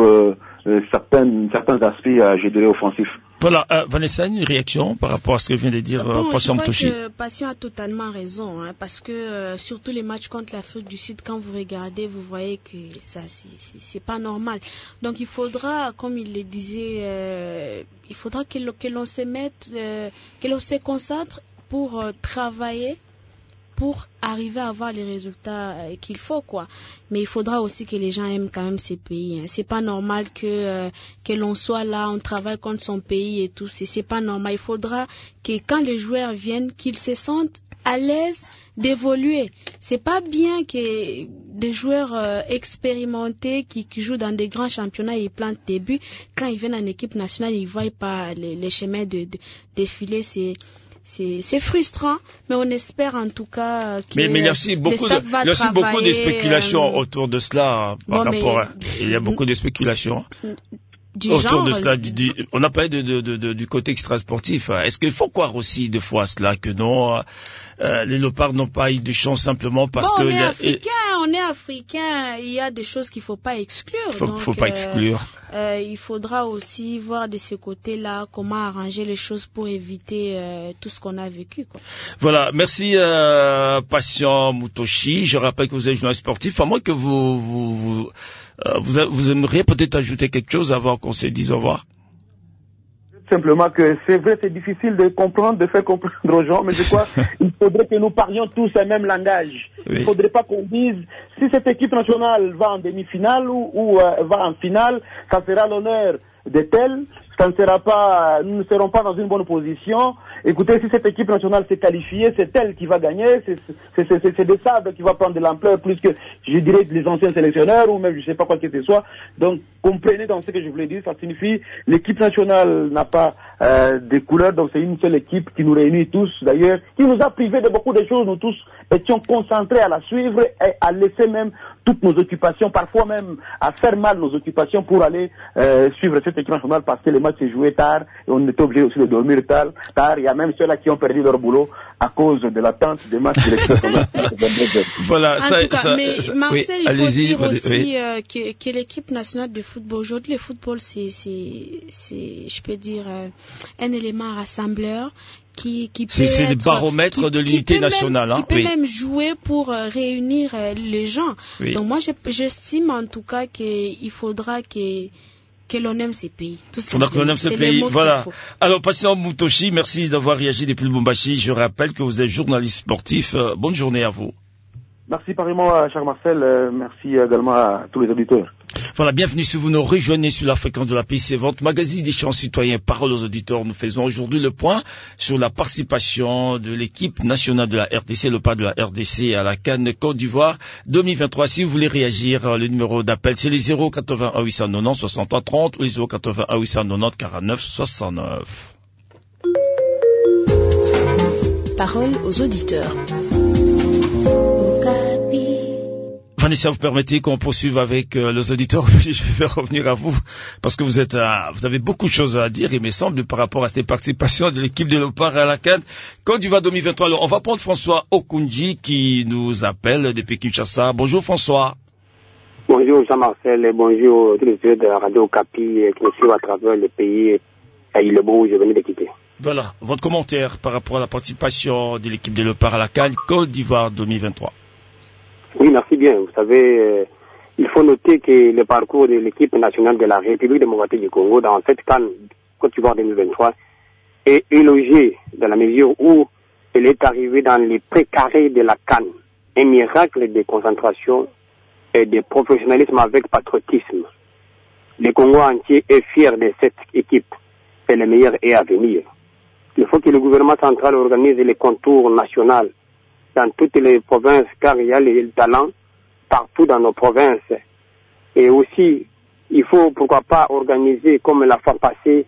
Speaker 9: certains aspects, je dirais, offensifs.
Speaker 4: Voilà, Vanessa, une réaction par rapport à ce que vient de dire Patient Moutoshi.
Speaker 6: Patient a totalement raison, parce que surtout les matchs contre l'Afrique du Sud, quand vous regardez, vous voyez que ça, c'est pas normal. Donc il faudra, comme il le disait, il faudra que l'on se mette, que l'on se concentre pour travailler, pour arriver à avoir les résultats qu'il faut, quoi. Mais il faudra aussi que les gens aiment quand même ces pays. C'est pas normal que l'on soit là, on travaille contre son pays et tout. C'est pas normal. Il faudra que quand les joueurs viennent, qu'ils se sentent à l'aise d'évoluer. C'est pas bien que des joueurs expérimentés qui jouent dans des grands championnats, ils plantent des buts. Quand ils viennent en équipe nationale, ils voient pas les chemins de défiler. C'est frustrant, mais on espère en tout cas que
Speaker 4: mais il y a aussi beaucoup de spéculations autour de cela il y a beaucoup de spéculations autour de cela. On a parlé du côté extrasportif. Est-ce qu'il faut croire aussi des fois cela que non, les léopards n'ont pas eu de chance simplement parce que
Speaker 6: on est africain, il y a des choses qu'il faut pas exclure.
Speaker 4: Faut pas exclure.
Speaker 6: Il faudra aussi voir de ce côté-là comment arranger les choses pour éviter tout ce qu'on a vécu, quoi.
Speaker 4: Voilà, merci Patient Moutoshi. Je rappelle que vous êtes journaliste sportif. À moins que vous aimeriez peut-être ajouter quelque chose avant qu'on se dise au revoir.
Speaker 9: Simplement que c'est vrai, c'est difficile de comprendre, de faire comprendre aux gens, mais je crois qu'il faudrait que nous parlions tous un même langage. Oui. Il ne faudrait pas qu'on dise si cette équipe nationale va en demi-finale ou va en finale, ça sera l'honneur de tel, ça ne sera pas, nous ne serons pas dans une bonne position écoutez, si cette équipe nationale s'est qualifiée, c'est elle qui va gagner, c'est des sables qui va prendre de l'ampleur plus que, je dirais, les anciens sélectionneurs ou même je sais pas quoi que ce soit. Donc, comprenez dans ce que je voulais dire, ça signifie l'équipe nationale n'a pas de couleurs, donc c'est une seule équipe qui nous réunit tous, d'ailleurs, qui nous a privés de beaucoup de choses. Nous tous étions concentrés à la suivre et à laisser même toutes nos occupations, parfois même à faire mal nos occupations pour aller suivre cette équipe nationale parce que les matchs se jouaient tard et on était obligé aussi de dormir tard. Il y a même ceux-là qui ont perdu leur boulot à cause de l'attente des matchs de l'équipe nationale.
Speaker 4: Voilà,
Speaker 6: mais Marcel, il faut dire aussi que l'équipe nationale de football, aujourd'hui le football c'est je peux dire un élément rassembleur qui peut
Speaker 4: c'est le baromètre de l'unité nationale,
Speaker 6: qui peut même jouer pour réunir les gens. Oui. Donc moi j'estime en tout cas qu'il faudra que l'on aime ces pays.
Speaker 4: Faudra que l'on aime ces pays. Voilà. Alors Patient Mutoshi, merci d'avoir réagi depuis Lubumbashi. Je rappelle que vous êtes journaliste sportif. Bonne journée à vous.
Speaker 9: Merci pareillement, cher Marcel. Merci également à tous les auditeurs.
Speaker 4: Voilà, bienvenue si vous nous rejoignez sur la fréquence de la paix. C'est votre magazine des champs citoyens, Parole aux auditeurs. Nous faisons aujourd'hui le point sur la participation de l'équipe nationale de la RDC, le pas de la RDC à la CAN Côte d'Ivoire 2023. Si vous voulez réagir, le numéro d'appel, c'est les 081 890 63 30 ou les 081 890 49 69.
Speaker 10: Parole aux auditeurs.
Speaker 4: Vanessa, vous permettez qu'on poursuive avec les auditeurs. Je vais revenir à vous parce que vous avez beaucoup de choses à dire, il me semble, par rapport à cette participation de l'équipe de Léopard à la CAN Côte d'Ivoire 2023. Alors, on va prendre François Okunji qui nous appelle depuis Kinshasa. Bonjour François.
Speaker 11: Bonjour Jean-Marcel et bonjour tous les auditeurs de la radio Capi qui nous suivent à travers le pays et le beau où je venais de quitter.
Speaker 4: Voilà, votre commentaire par rapport à la participation de l'équipe de Léopard à la CAN Côte d'Ivoire 2023.
Speaker 11: Oui, merci bien. Vous savez, il faut noter que le parcours de l'équipe nationale de la République démocratique du Congo dans cette CAN Côte d'Ivoire 2023 est élogié dans la mesure où elle est arrivée dans les précarés de la CAN. Un miracle de concentration et de professionnalisme avec patriotisme. Le Congo entier est fier de cette équipe et le meilleur est à venir. Il faut que le gouvernement central organise les contours nationaux dans toutes les provinces, car il y a les talents partout dans nos provinces. Et aussi, il faut, pourquoi pas, organiser, comme la fois passée,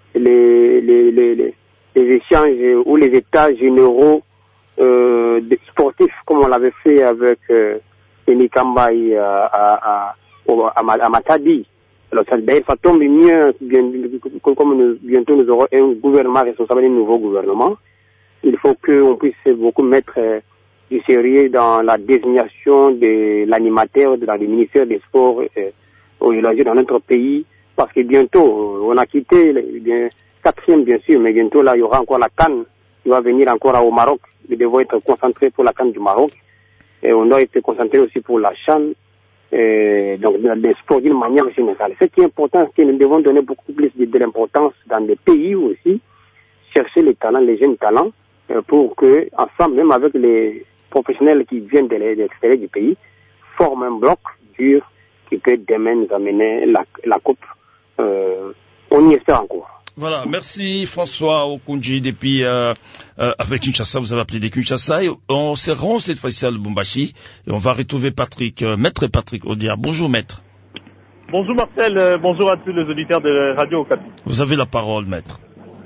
Speaker 11: les échanges ou les états généraux sportifs, comme on l'avait fait avec Denis Kambaï à Matadi. Alors, d'ailleurs, ça tombe mieux, comme bientôt nous aurons un gouvernement responsable, un nouveau gouvernement. Il faut qu'on puisse beaucoup mettre du sérieux dans la désignation de l'animateur du ministère des Sports au loisirs dans notre pays, parce que bientôt, on a quitté le 4e bien sûr, mais bientôt là, il y aura encore la CAN qui va venir encore au Maroc. Nous devons être concentrés pour la CAN du Maroc, et on doit être concentrés aussi pour la CHAN, donc les sports d'une manière générale. Ce qui est important, c'est que nous devons donner beaucoup plus de l'importance dans des pays aussi, chercher les talents, les jeunes talents, pour que, ensemble, même avec les professionnels qui viennent de l'extérieur du pays, forment un bloc dur qui peut demain nous amener la coupe. On y espère encore.
Speaker 4: Voilà, merci François Okunji depuis avec Kinshasa, vous avez appelé des Kinshasa. Et on se rend cette fois-ci à Lubumbashi et on va retrouver Maître Patrick Odia. Bonjour Maître.
Speaker 12: Bonjour Marcel, bonjour à tous les auditeurs de Radio Okapi.
Speaker 4: Vous avez la parole Maître.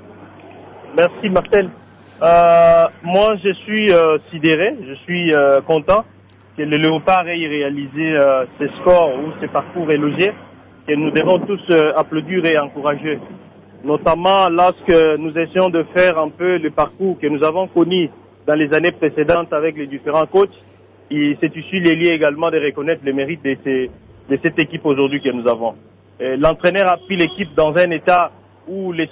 Speaker 12: Merci Marcel. Moi, je suis sidéré, je suis content que le Léopard ait réalisé ce score ou ce parcours élogié que nous devons tous applaudir et encourager. Notamment lorsque nous essayons de faire un peu le parcours que nous avons connu dans les années précédentes avec les différents coachs. C'est issu les liés également de reconnaître les mérites de cette équipe aujourd'hui que nous avons. L'entraîneur a pris l'équipe dans un état où les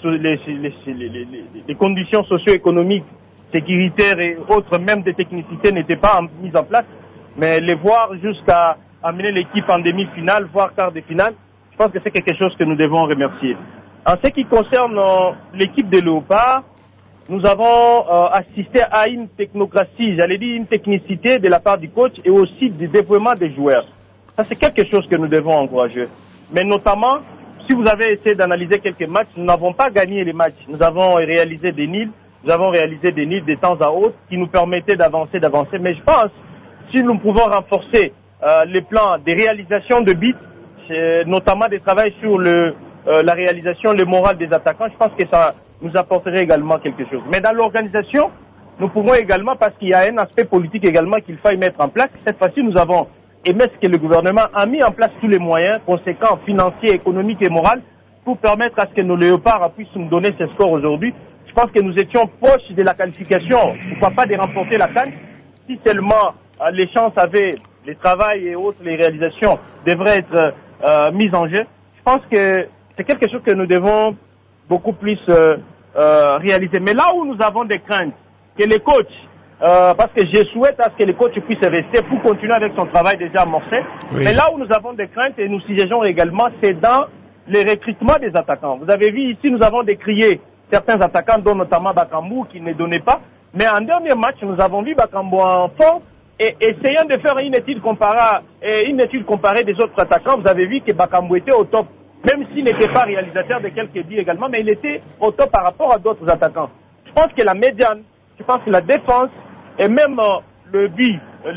Speaker 12: conditions socio-économiques, sécuritaires et autres, même des technicités, n'étaient pas mises en place. Mais les voir jusqu'à amener l'équipe en demi-finale, voire quart de finale, je pense que c'est quelque chose que nous devons remercier. En ce qui concerne l'équipe de Léopard, nous avons assisté à une technocratie, j'allais dire une technicité de la part du coach et aussi du développement des joueurs. Ça, c'est quelque chose que nous devons encourager. Mais notamment, si vous avez essayé d'analyser quelques matchs, nous n'avons pas gagné les matchs. Nous avons réalisé des nuls nous avons réalisé des nids de temps à autre qui nous permettaient d'avancer. Mais je pense, si nous pouvons renforcer les plans des réalisations de buts, notamment des travaux sur la réalisation, le moral des attaquants, je pense que ça nous apporterait également quelque chose. Mais dans l'organisation, nous pouvons également, parce qu'il y a un aspect politique également qu'il faille mettre en place, cette fois-ci nous avons aimé ce que le gouvernement a mis en place tous les moyens conséquents, financiers, économiques et moraux, pour permettre à ce que nos léopards puissent nous donner ces scores aujourd'hui. Je pense que nous étions proches de la qualification, pourquoi pas de remporter la CAN, si seulement les chances avaient, les travails et autres, les réalisations devraient être mises en jeu. Je pense que c'est quelque chose que nous devons beaucoup plus réaliser. Mais là où nous avons des craintes, que les coachs, parce que je souhaite à ce que les coachs puissent rester pour continuer avec son travail déjà amorcé. Oui. Mais là où nous avons des craintes et nous siégeons également, c'est dans les recrutements des attaquants. Vous avez vu ici, nous avons décrié certains attaquants, dont notamment Bakambu, qui ne donnait pas. Mais en dernier match, nous avons vu Bakambu en forme et essayant de faire une étude comparée des autres attaquants. Vous avez vu que Bakambu était au top, même s'il n'était pas réalisateur de quelques buts également, mais il était au top par rapport à d'autres attaquants. Je pense que la médiane, je pense que la défense et même le but,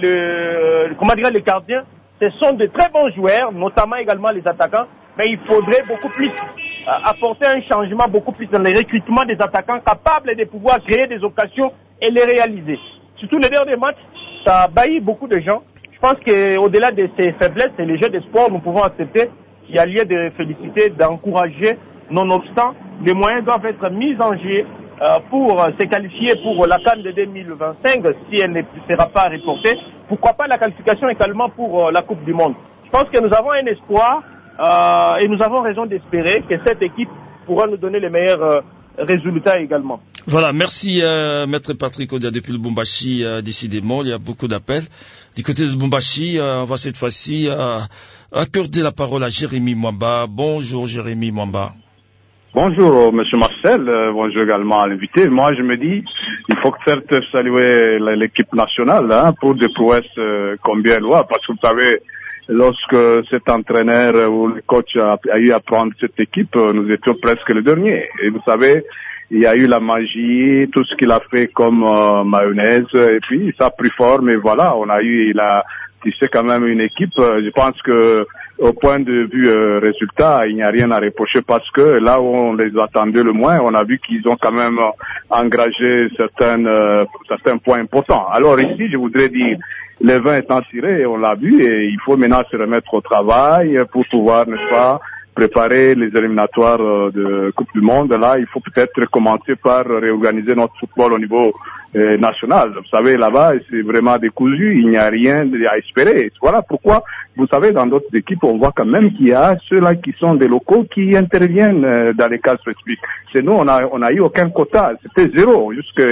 Speaker 12: les gardiens, ce sont de très bons joueurs, notamment également les attaquants, mais il faudrait beaucoup plus apporter un changement, beaucoup plus dans le recrutement des attaquants capables de pouvoir créer des occasions et les réaliser. Surtout les derniers matchs, ça a bailli beaucoup de gens. Je pense qu'au-delà de ces faiblesses et les jeux de sport, nous pouvons accepter. Il y a lieu de féliciter, d'encourager. Nonobstant, les moyens doivent être mis en jeu pour se qualifier pour la CAN de 2025, si elle ne sera pas reportée. Pourquoi pas la qualification également pour la Coupe du Monde. Je pense que nous avons un espoir et nous avons raison d'espérer que cette équipe pourra nous donner les meilleurs résultats également.
Speaker 4: Voilà, merci Maître Patrick Odia depuis le Lubumbashi. Décidément, il y a beaucoup d'appels. Du côté de Lubumbashi, on va cette fois-ci accorder la parole à Jérémy Mwamba. Bonjour Jérémy Mwamba.
Speaker 13: Bonjour Monsieur Marcel, bonjour également à l'invité. Moi je me dis, il faut certes saluer l'équipe nationale pour des prouesses combien loin, parce que vous savez, lorsque cet entraîneur ou le coach a eu à prendre cette équipe, nous étions presque les derniers. Et vous savez, il y a eu la magie, tout ce qu'il a fait comme mayonnaise, et puis ça a pris forme, et voilà, on a eu c'est quand même une équipe. Je pense que au point de vue résultat, il n'y a rien à reprocher, parce que là où on les attendait le moins, on a vu qu'ils ont quand même engagé certains points importants. Alors ici, je voudrais dire, les 20 étant tirés, on l'a vu, et il faut maintenant se remettre au travail pour pouvoir, n'est-ce pas, préparer les éliminatoires de Coupe du Monde. Là, il faut peut-être commencer par réorganiser notre football au niveau national. Vous savez, là-bas, c'est vraiment décousu, il n'y a rien à espérer. Voilà pourquoi, vous savez, dans d'autres équipes, on voit quand même qu'il y a ceux-là qui sont des locaux qui interviennent dans les cas spécifiques. C'est nous, on a eu aucun quota, c'était zéro,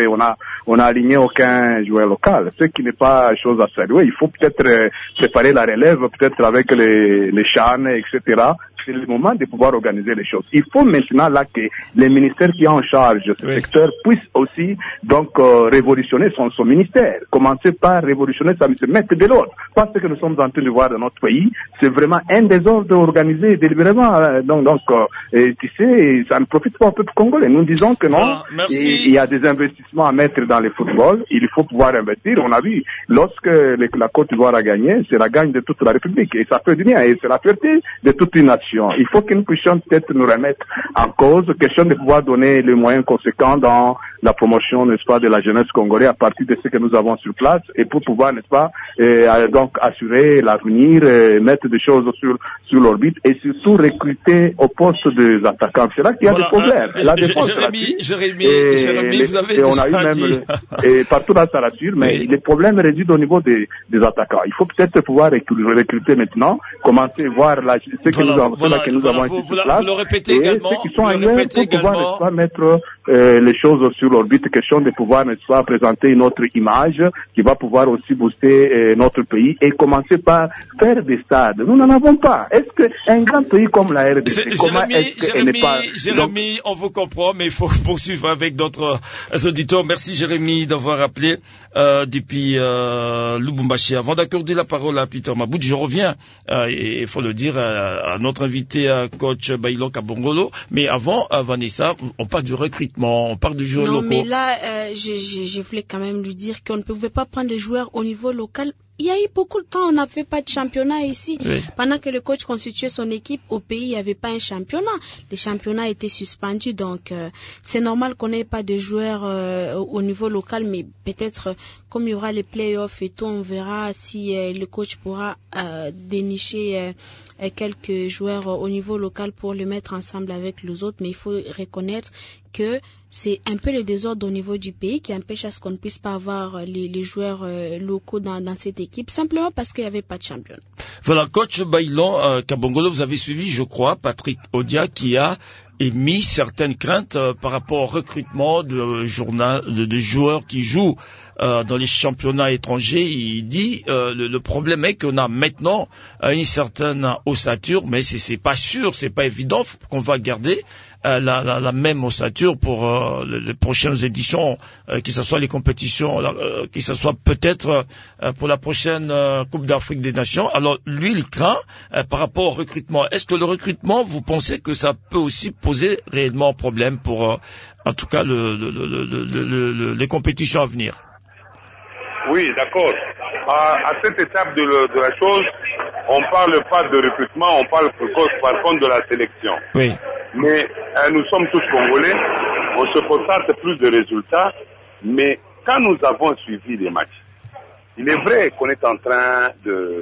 Speaker 13: on a aligné aucun joueur local, ce qui n'est pas chose à saluer. Il faut peut-être préparer la relève, peut-être avec les CHAN, etc. C'est le moment de pouvoir organiser les choses. Il faut maintenant là que les ministères qui ont en charge ce secteur puissent aussi donc révolutionner son ministère. Commencer par révolutionner ça, mais se mettre de l'ordre. Parce que nous sommes en train de voir dans notre pays, c'est vraiment un désordre organisé délibérément. Tu sais, ça ne profite pas au peuple congolais. Nous disons que non, il y a des investissements à mettre dans le football. Il faut pouvoir investir. On a vu, lorsque la Côte d'Ivoire a gagné, c'est la gagne de toute la République. Et ça fait du bien. Et c'est la fierté de toute une nation. Il faut que nous puissions peut-être nous remettre en cause, question de pouvoir donner les moyens conséquents dans la promotion, n'est-ce pas, de la jeunesse congolaise à partir de ce que nous avons sur place, et pour pouvoir, n'est-ce pas, donc assurer l'avenir, mettre des choses sur l'orbite, et surtout recruter au poste des attaquants. C'est là qu'il y a des problèmes. La défense,
Speaker 4: Jérémy, vous avez
Speaker 13: on a eu même et partout là, ça rassure, mais les problèmes résident au niveau des attaquants. Il faut peut-être pouvoir recruter maintenant, commencer à voir ce que nous avons ici sur place,
Speaker 4: vous le répétez également,
Speaker 13: ceux qui sont ailleurs pour pouvoir, n'est-ce pas, mettre les choses sur l'orbite, question de pouvoir, n'est-ce pas, présenter une autre image qui va pouvoir aussi booster notre pays, et commencer par faire des stades. Nous n'en avons pas. Est-ce qu'un grand pays comme la RDC, comment est-ce qu'elle n'est pas...
Speaker 4: Jérémy, on vous comprend, mais il faut poursuivre avec d'autres auditeurs. Merci Jérémy d'avoir appelé depuis Lubumbashi. Avant d'accorder la parole à Peter Mabout, je reviens, et il faut le dire, à notre invité, coach Bailo Kabongolo. Mais avant, Vanessa, on parle du recrutement recrutement, on parle de joueurs locaux.
Speaker 6: Non, mais là, je voulais quand même lui dire qu'on ne pouvait pas prendre des joueurs au niveau local. Il y a eu beaucoup de temps, on n'avait pas de championnat ici. Oui. Pendant que le coach constituait son équipe, au pays, il n'y avait pas un championnat. Les championnats étaient suspendus, donc c'est normal qu'on n'ait pas de joueurs au niveau local, mais peut-être comme il y aura les playoffs et tout, on verra si le coach pourra dénicher quelques joueurs au niveau local pour le mettre ensemble avec les autres. Mais il faut reconnaître que c'est un peu le désordre au niveau du pays qui empêche à ce qu'on ne puisse pas avoir les joueurs locaux dans cette équipe, simplement parce qu'il n'y avait pas de champion.
Speaker 4: Voilà, coach Bailon Kabongolo, vous avez suivi, je crois, Patrick Odia, qui a émis certaines craintes par rapport au recrutement de joueurs qui jouent dans les championnats étrangers. Il dit le problème est qu'on a maintenant une certaine ossature, mais c'est pas sûr, c'est pas évident qu'on va garder la même ossature pour les prochaines éditions, que ce soit les compétitions, que ce soit peut-être pour la prochaine Coupe d'Afrique des Nations. Alors lui, il craint par rapport au recrutement. Est-ce que le recrutement, vous pensez que ça peut aussi poser réellement problème pour en tout cas les compétitions à venir?
Speaker 2: Oui, d'accord. À cette étape de la chose, on parle pas de recrutement, on parle par contre de la sélection.
Speaker 4: Oui.
Speaker 2: Mais nous sommes tous Congolais, on se concentre plus de résultats, mais quand nous avons suivi les matchs, il est vrai qu'on est en train de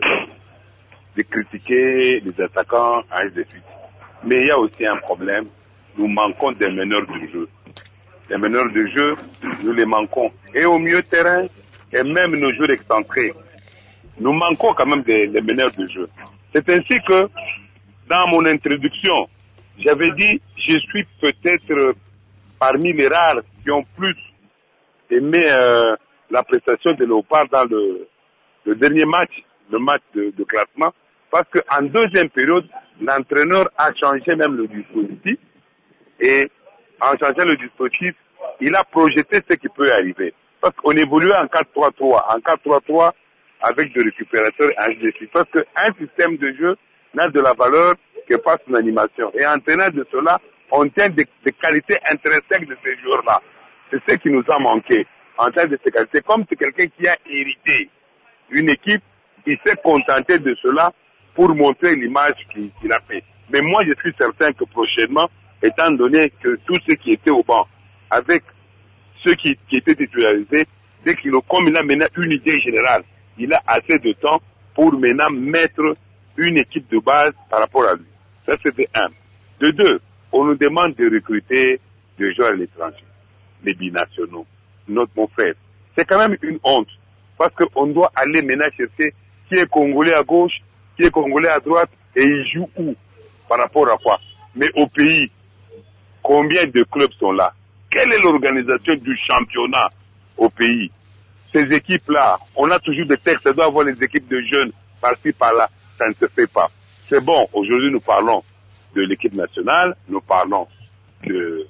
Speaker 2: critiquer les attaquants, ainsi de suite. Mais il y a aussi un problème, nous manquons des meneurs de jeu. Les meneurs de jeu, nous les manquons. Et au milieu de terrain, et même nos joueurs excentrés, nous manquons quand même des meneurs de jeu. C'est ainsi que, dans mon introduction, j'avais dit, je suis peut-être parmi les rares qui ont plus aimé la prestation de Léopard dans le dernier match, le match de classement, parce qu'en deuxième période, l'entraîneur a changé même le dispositif, et en changeant le dispositif, il a projeté ce qui peut arriver. Parce qu'on évoluait en 4-3-3, avec des récupérateurs et ainsi de suite. Parce qu'un système de jeu n'a de la valeur que par son animation. Et en tenant de cela, on tient des qualités intrinsèques de ces joueurs-là. C'est ce qui nous a manqué en termes de ces qualités. Comme c'est quelqu'un qui a hérité une équipe, il s'est contenté de cela pour montrer l'image qu'il a fait. Mais moi, je suis certain que prochainement, étant donné que tous ceux qui étaient au banc, avec ceux qui étaient titularisés, dès comme il a maintenant une idée générale, il a assez de temps pour maintenant mettre une équipe de base par rapport à lui. Ça, c'est de un. De deux, on nous demande de recruter des joueurs à l'étranger, les binationaux, mon frère. C'est quand même une honte, parce qu'on doit aller maintenant chercher qui est Congolais à gauche, qui est Congolais à droite, et il joue où, par rapport à quoi. Mais au pays, combien de clubs sont là? Quelle est l'organisation du championnat au pays? Ces équipes-là, on a toujours des textes, ça doit avoir les équipes de jeunes par-ci, par-là. Ça ne se fait pas. C'est bon, aujourd'hui nous parlons de l'équipe nationale, nous parlons de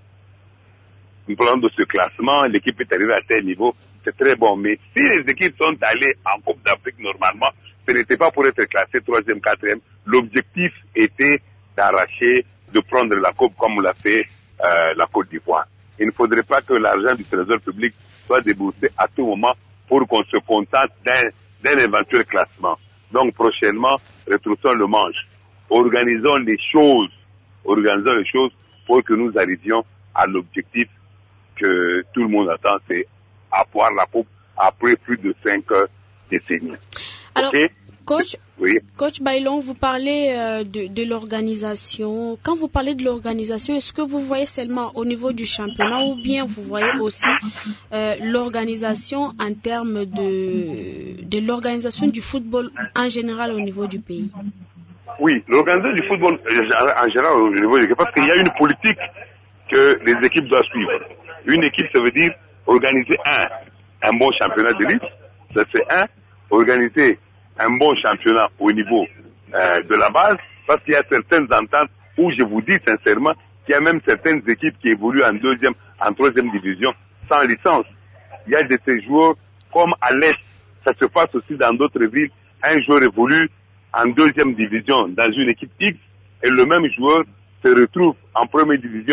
Speaker 2: ce classement, l'équipe est arrivée à tel niveau, c'est très bon. Mais si les équipes sont allées en Coupe d'Afrique normalement, ce n'était pas pour être classé 3e, 4e. L'objectif était d'arracher, de prendre la coupe comme l'a fait la Côte d'Ivoire. Il ne faudrait pas que l'argent du trésor public soit déboursé à tout moment pour qu'on se contente d'un éventuel classement. Donc prochainement, retroussons le manche. Organisons les choses pour que nous arrivions à l'objectif que tout le monde attend, c'est avoir la coupe après plus de 5 décennies.
Speaker 6: Alors,
Speaker 2: okay?
Speaker 6: Coach Bailon, vous parlez de l'organisation. Quand vous parlez de l'organisation, est-ce que vous voyez seulement au niveau du championnat ou bien vous voyez aussi l'organisation en termes de l'organisation du football en général au niveau du pays?
Speaker 2: Oui, l'organisation du football en général au niveau du pays, parce qu'il y a une politique que les équipes doivent suivre. Une équipe, ça veut dire organiser un bon championnat d'élite, ça c'est organiser un bon championnat au niveau de la base, parce qu'il y a certaines ententes où je vous dis sincèrement qu'il y a même certaines équipes qui évoluent en 2e, en 3e division sans licence. Il y a de ces joueurs, comme à l'Est, ça se passe aussi dans d'autres villes, un joueur évolue en 2e division dans une équipe X et le même joueur se retrouve en 1re division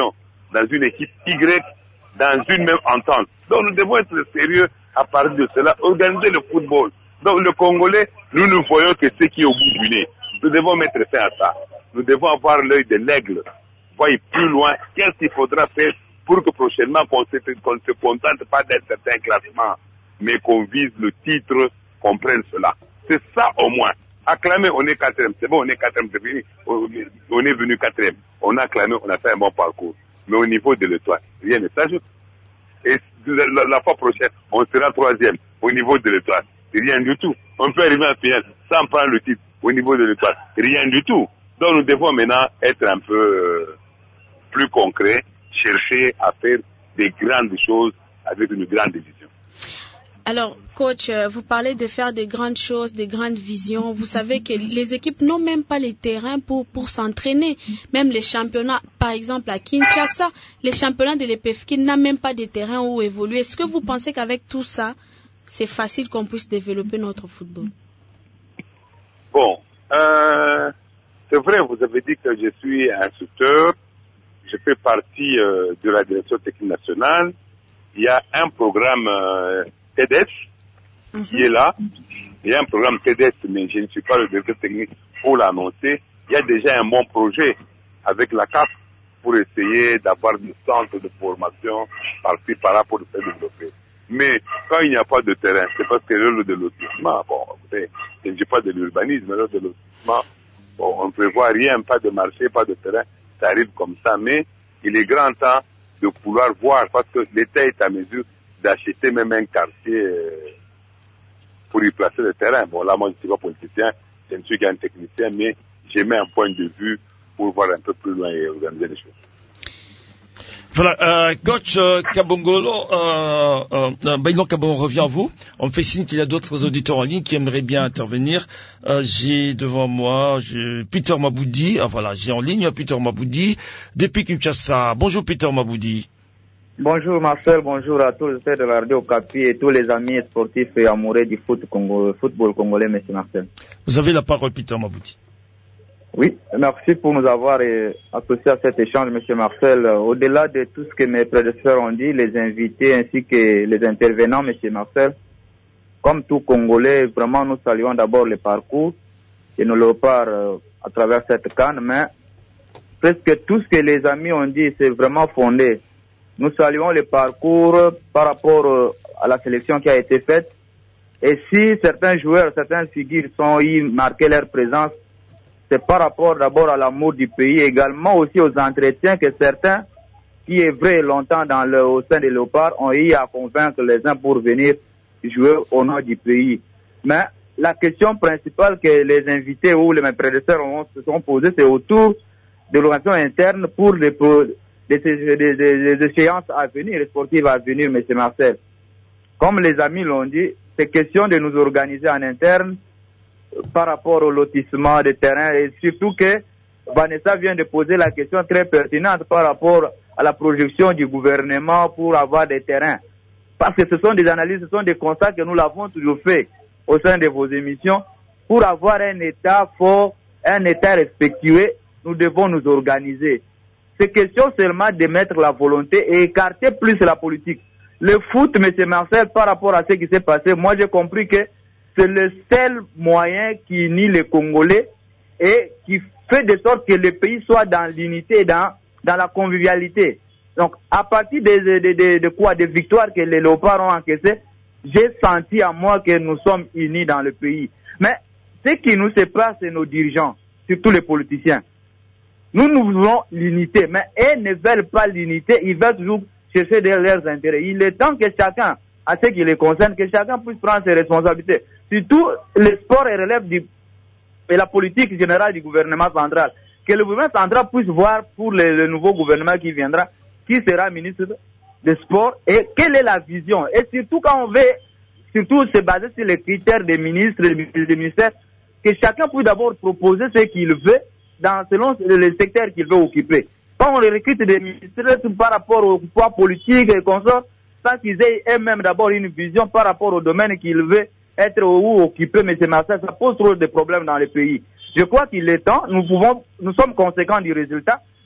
Speaker 2: dans une équipe Y, dans une même entente. Donc nous devons être sérieux à partir de cela, organiser le football. Donc le Congolais, nous ne voyons que ce qui est au bout du nez. Nous devons mettre fin à ça. Nous devons avoir l'œil de l'aigle, voir plus loin qu'est-ce qu'il faudra faire pour que prochainement qu'on ne se contente pas d'un certain classement, mais qu'on vise le titre, qu'on prenne cela. C'est ça au moins. Acclamer, on est quatrième, c'est bon, on est quatrième, c'est fini. On est venu quatrième. On a acclamé, on a fait un bon parcours. Mais au niveau de l'étoile, rien ne s'ajoute. Et la fois prochaine, on sera troisième au niveau de l'étoile. Rien du tout. On peut arriver en finale sans prendre le titre au niveau de l'étoile. Rien du tout. Donc nous devons maintenant être un peu plus concrets, chercher à faire des grandes choses avec une grande vision.
Speaker 6: Alors, coach, vous parlez de faire des grandes choses, des grandes visions. Vous savez que les équipes n'ont même pas les terrains pour s'entraîner. Même les championnats, par exemple à Kinshasa, les championnats de l'EPFK n'ont même pas de terrain où évoluer. Est-ce que vous pensez qu'avec tout ça, c'est facile qu'on puisse développer notre football?
Speaker 2: Bon, c'est vrai, vous avez dit que je suis instructeur. Je fais partie de la direction technique nationale. Il y a un programme TEDx qui est là. Il y a un programme TEDx, mais je ne suis pas le directeur technique pour l'annoncer. Il y a déjà un bon projet avec la CAF pour essayer d'avoir des centres de formation par-ci, par-là pour le faire développer. Mais quand il n'y a pas de terrain, c'est parce que l'heure de lotissement, bon, écoutez, je ne dis pas de l'urbanisme, l'heure de lotissement, bon, on ne prévoit rien, pas de marché, pas de terrain, ça arrive comme ça, mais il est grand temps de pouvoir voir, parce que l'État est à mesure d'acheter même un quartier pour y placer le terrain. Bon, là, moi, je ne suis pas politicien, je ne suis qu'un technicien, mais j'ai mis un point de vue pour voir un peu plus loin et organiser les choses.
Speaker 4: Voilà, coach Kabongolo, on revient à vous. On me fait signe qu'il y a d'autres auditeurs en ligne qui aimeraient bien intervenir. J'ai devant moi Peter Maboudi. Voilà, j'ai en ligne Peter Maboudi depuis Kinshasa. Bonjour Peter Maboudi.
Speaker 14: Bonjour Marcel, bonjour à tous les auditeurs de la radio Okapi et tous les amis sportifs et amoureux du football congolais, monsieur Marcel.
Speaker 4: Vous avez la parole, Peter Maboudi.
Speaker 14: Oui, merci pour nous avoir associés à cet échange, monsieur Marcel. Au-delà de tout ce que mes prédécesseurs ont dit, les invités ainsi que les intervenants, monsieur Marcel, comme tout Congolais, vraiment nous saluons d'abord le parcours et nos léopards à travers cette CAN, mais presque tout ce que les amis ont dit, c'est vraiment fondé. Nous saluons le parcours par rapport à la sélection qui a été faite. Et si certains joueurs, certaines figures sont y marqué leur présence, c'est par rapport d'abord à l'amour du pays, également aussi aux entretiens que certains, qui est vrai longtemps au sein des Léopards, ont eu à convaincre les uns pour venir jouer au nom du pays. Mais la question principale que les invités ou mes prédécesseurs se sont posées, c'est autour de l'organisation interne pour des échéances à venir, les sportives à venir, M. Marcel. Comme les amis l'ont dit, c'est question de nous organiser en interne par rapport au lotissement des terrains et surtout que Vanessa vient de poser la question très pertinente par rapport à la projection du gouvernement pour avoir des terrains. Parce que ce sont des analyses, ce sont des constats que nous l'avons toujours fait au sein de vos émissions. Pour avoir un État fort, un État respectueux, nous devons nous organiser. C'est question seulement de mettre la volonté et écarter plus la politique. Le foot, M. Marcel, par rapport à ce qui s'est passé, moi j'ai compris que c'est le seul moyen qui unit les Congolais et qui fait de sorte que le pays soit dans l'unité, dans la convivialité. Donc, à partir des victoires que les Léopards ont encaissées, j'ai senti à moi que nous sommes unis dans le pays. Mais ce qui nous sépare, c'est nos dirigeants, surtout les politiciens. Nous voulons l'unité, mais eux ne veulent pas l'unité, ils veulent toujours chercher leurs intérêts. Il est temps que chacun, à ce qui les concerne, que chacun puisse prendre ses responsabilités. Surtout, le sport relève de la politique générale du gouvernement central. Que le gouvernement central puisse voir pour le nouveau gouvernement qui viendra, qui sera ministre des Sports et quelle est la vision. Et surtout quand on veut, surtout se baser sur les critères des ministres, des ministères, que chacun puisse d'abord proposer ce qu'il veut selon le secteur qu'il veut occuper. Quand on recrute des ministres par rapport au pouvoir politique et consorts, sans qu'ils aient eux-mêmes d'abord une vision par rapport au domaine qu'ils veulent être ou occuper, M. Marcel, ça pose trop de problèmes dans le pays. Je crois qu'il est temps, nous sommes conséquents du résultat,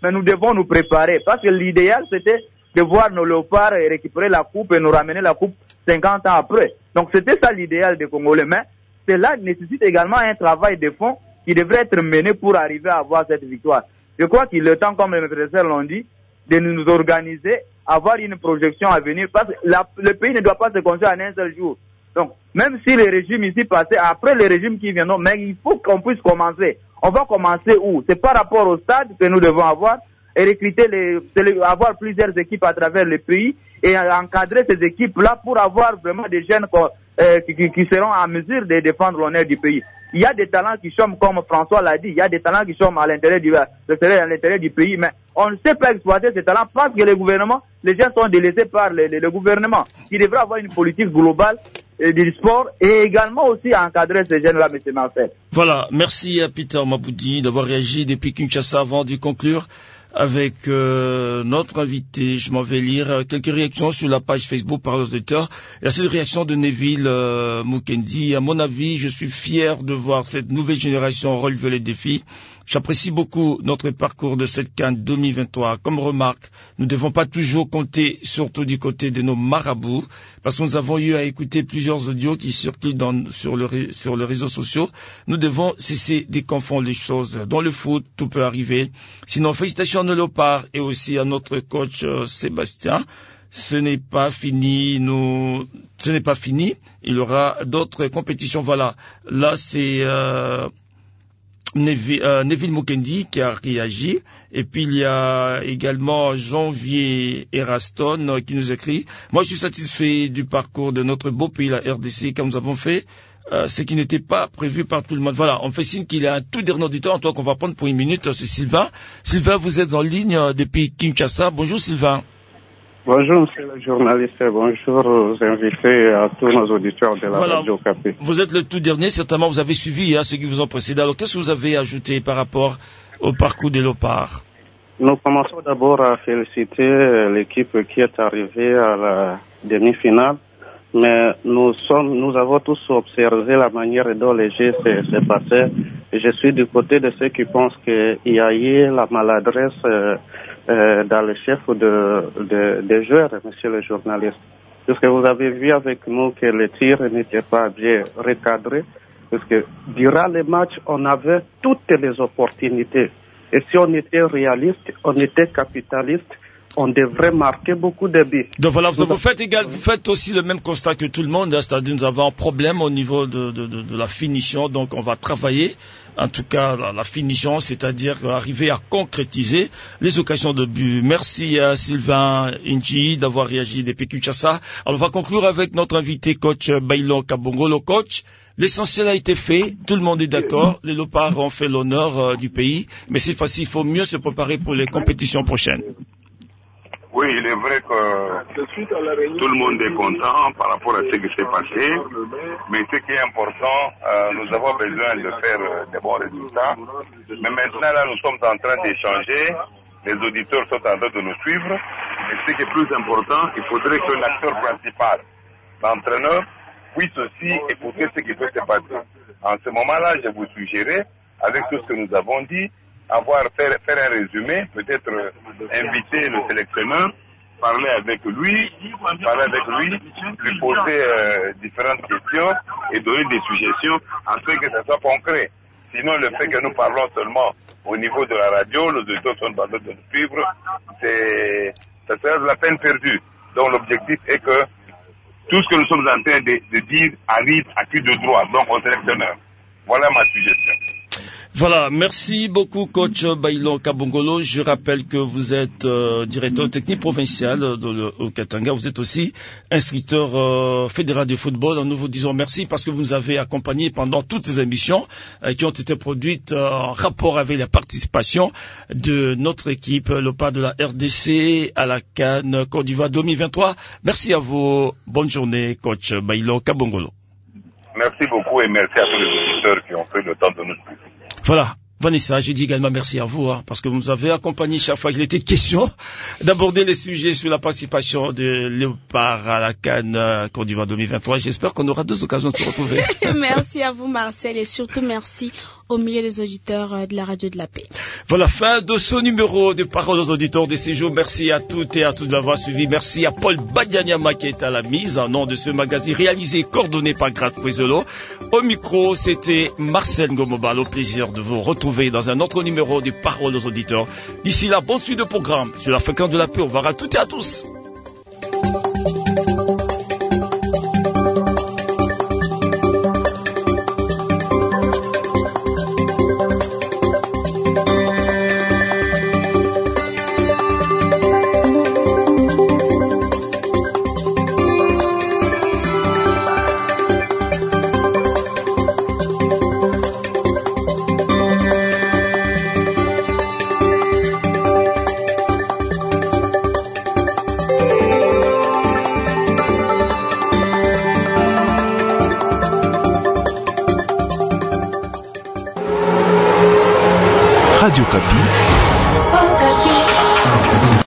Speaker 14: mais nous devons nous préparer. Parce que l'idéal, c'était de voir nos léopards récupérer la coupe et nous ramener la coupe 50 ans après. Donc c'était ça l'idéal des Congolais. Mais cela nécessite également un travail de fond qui devrait être mené pour arriver à avoir cette victoire. Je crois qu'il est temps, comme les professeurs l'ont dit, de nous organiser, avoir une projection à venir, parce que le pays ne doit pas se construire en un seul jour. Donc, même si les régimes ici passaient, après les régimes qui viendront, mais il faut qu'on puisse commencer. On va commencer où? C'est par rapport au stade que nous devons avoir, et recruter avoir plusieurs équipes à travers le pays, et encadrer ces équipes-là pour avoir vraiment des jeunes qui seront en mesure de défendre l'honneur du pays. Il y a des talents qui chôment, comme François l'a dit, il y a des talents qui chôment à l'intérieur du pays, mais on ne sait pas exploiter ces talents parce que les gens sont délaissés par le gouvernement, qui devrait avoir une politique globale du sport et également aussi encadrer ces jeunes-là, M. Marcel.
Speaker 4: Voilà, merci à Peter Maboudi d'avoir réagi depuis Kinshasa avant de conclure avec notre invité. Je m'en vais lire quelques réactions sur la page Facebook par l'auditeur. Il y a cette réaction de Neville Mukendi. À mon avis, je suis fier de voir cette nouvelle génération relever les défis. J'apprécie beaucoup notre parcours de cette CAN 2023. Comme remarque, nous ne devons pas toujours compter, surtout du côté de nos marabouts, parce que nous avons eu à écouter plusieurs audios qui circulent sur les réseaux sociaux. Nous devons cesser de confondre les choses. Dans le foot, tout peut arriver. Sinon, félicitations à nos léopards et aussi à notre coach Sébastien. Ce n'est pas fini. Il y aura d'autres compétitions. Voilà. Là, c'est Neville Mukendi qui a réagi, et puis il y a également Janvier Eraston qui nous écrit: moi je suis satisfait du parcours de notre beau pays, la RDC, comme nous avons fait ce qui n'était pas prévu par tout le monde. Voilà, on fait signe qu'il y a un tout dernier auditeur, en tout cas qu'on va prendre pour une minute, c'est Sylvain. Sylvain, vous êtes en ligne depuis Kinshasa. Bonjour Sylvain.
Speaker 15: Bonjour, monsieur le journaliste, bonjour aux invités, à tous nos auditeurs de la Radio Capé.
Speaker 4: Vous êtes le tout dernier, certainement vous avez suivi ceux qui vous ont précédé. Alors qu'est-ce que vous avez ajouté par rapport au parcours des léopards?
Speaker 15: Nous commençons d'abord à féliciter l'équipe qui est arrivée à la demi-finale, mais nous avons tous observé la manière dont les jeux s'est passé. Je suis du côté de ceux qui pensent qu'il y a eu la maladresse dans le chef des joueurs, monsieur le journaliste. Parce que vous avez vu avec nous que le tir n'était pas bien recadré, parce que durant les matchs, on avait toutes les opportunités. Et si on était réaliste, on était capitaliste, on devrait marquer beaucoup de buts.
Speaker 4: Donc voilà, vous faites aussi le même constat que tout le monde, c'est-à-dire nous avons un problème au niveau de la finition, donc on va travailler, en tout cas la finition, c'est-à-dire arriver à concrétiser les occasions de but. Merci à Sylvain Inji d'avoir réagi depuis Kinshasa. Alors on va conclure avec notre invité coach Bailon Kabongolo. Coach, l'essentiel a été fait, tout le monde est d'accord, les léopards ont fait l'honneur du pays, mais cette fois-ci il faut mieux se préparer pour les compétitions prochaines.
Speaker 2: Oui, il est vrai que tout le monde est content par rapport à ce qui s'est passé, mais ce qui est important, nous avons besoin de faire des bons résultats. Mais maintenant, là, nous sommes en train d'échanger, les auditeurs sont en train de nous suivre, et ce qui est plus important, il faudrait que l'acteur principal, l'entraîneur, puisse aussi écouter ce qui peut se passer. En ce moment-là, je vous suggérais, avec tout ce que nous avons dit, faire un résumé, peut-être inviter le sélectionneur, parler avec lui, lui poser différentes questions et donner des suggestions afin que ça soit concret. Sinon, le fait que nous parlons seulement au niveau de la radio, les auditeurs sont en train de nous suivre, ça sera de la peine perdue. Donc l'objectif est que tout ce que nous sommes en train de dire arrive à qui de droit, donc au sélectionneur. Voilà ma suggestion.
Speaker 4: Voilà, merci beaucoup coach Bailon Kabongolo. Je rappelle que vous êtes directeur technique provincial au Katanga. Vous êtes aussi instructeur fédéral de football. Nous vous disons merci parce que vous nous avez accompagnés pendant toutes ces émissions qui ont été produites en rapport avec la participation de notre équipe, le pas de la RDC à la CAN Côte d'Ivoire 2023. Merci à vous. Bonne journée, coach Bailon Kabongolo.
Speaker 2: Merci beaucoup et merci à tous les auditeurs qui ont pris le temps de nous suivre.
Speaker 4: Voilà. Vanessa, je dis également merci à vous, parce que vous nous avez accompagné chaque fois qu'il était question d'aborder les sujets sur la participation de Léopard à la CAN Côte d'Ivoire 2023. J'espère qu'on aura 2 occasions de se retrouver.
Speaker 6: Merci à vous, Marcel, et surtout merci au milieu des auditeurs de la Radio de la Paix.
Speaker 4: Voilà, fin de ce numéro de Paroles aux auditeurs de ces jours. Merci à toutes et à tous d'avoir suivi. Merci à Paul Badianyama qui est à la mise en nom de ce magazine réalisé et coordonné par Grace Poisolo. Au micro, c'était Marcel Ngomobal. Au plaisir de vous retrouver dans un autre numéro de Paroles aux auditeurs. D'ici là, bonne suite de programme sur la fréquence de la paix. Au revoir à toutes et à tous.
Speaker 16: Radio Kapi.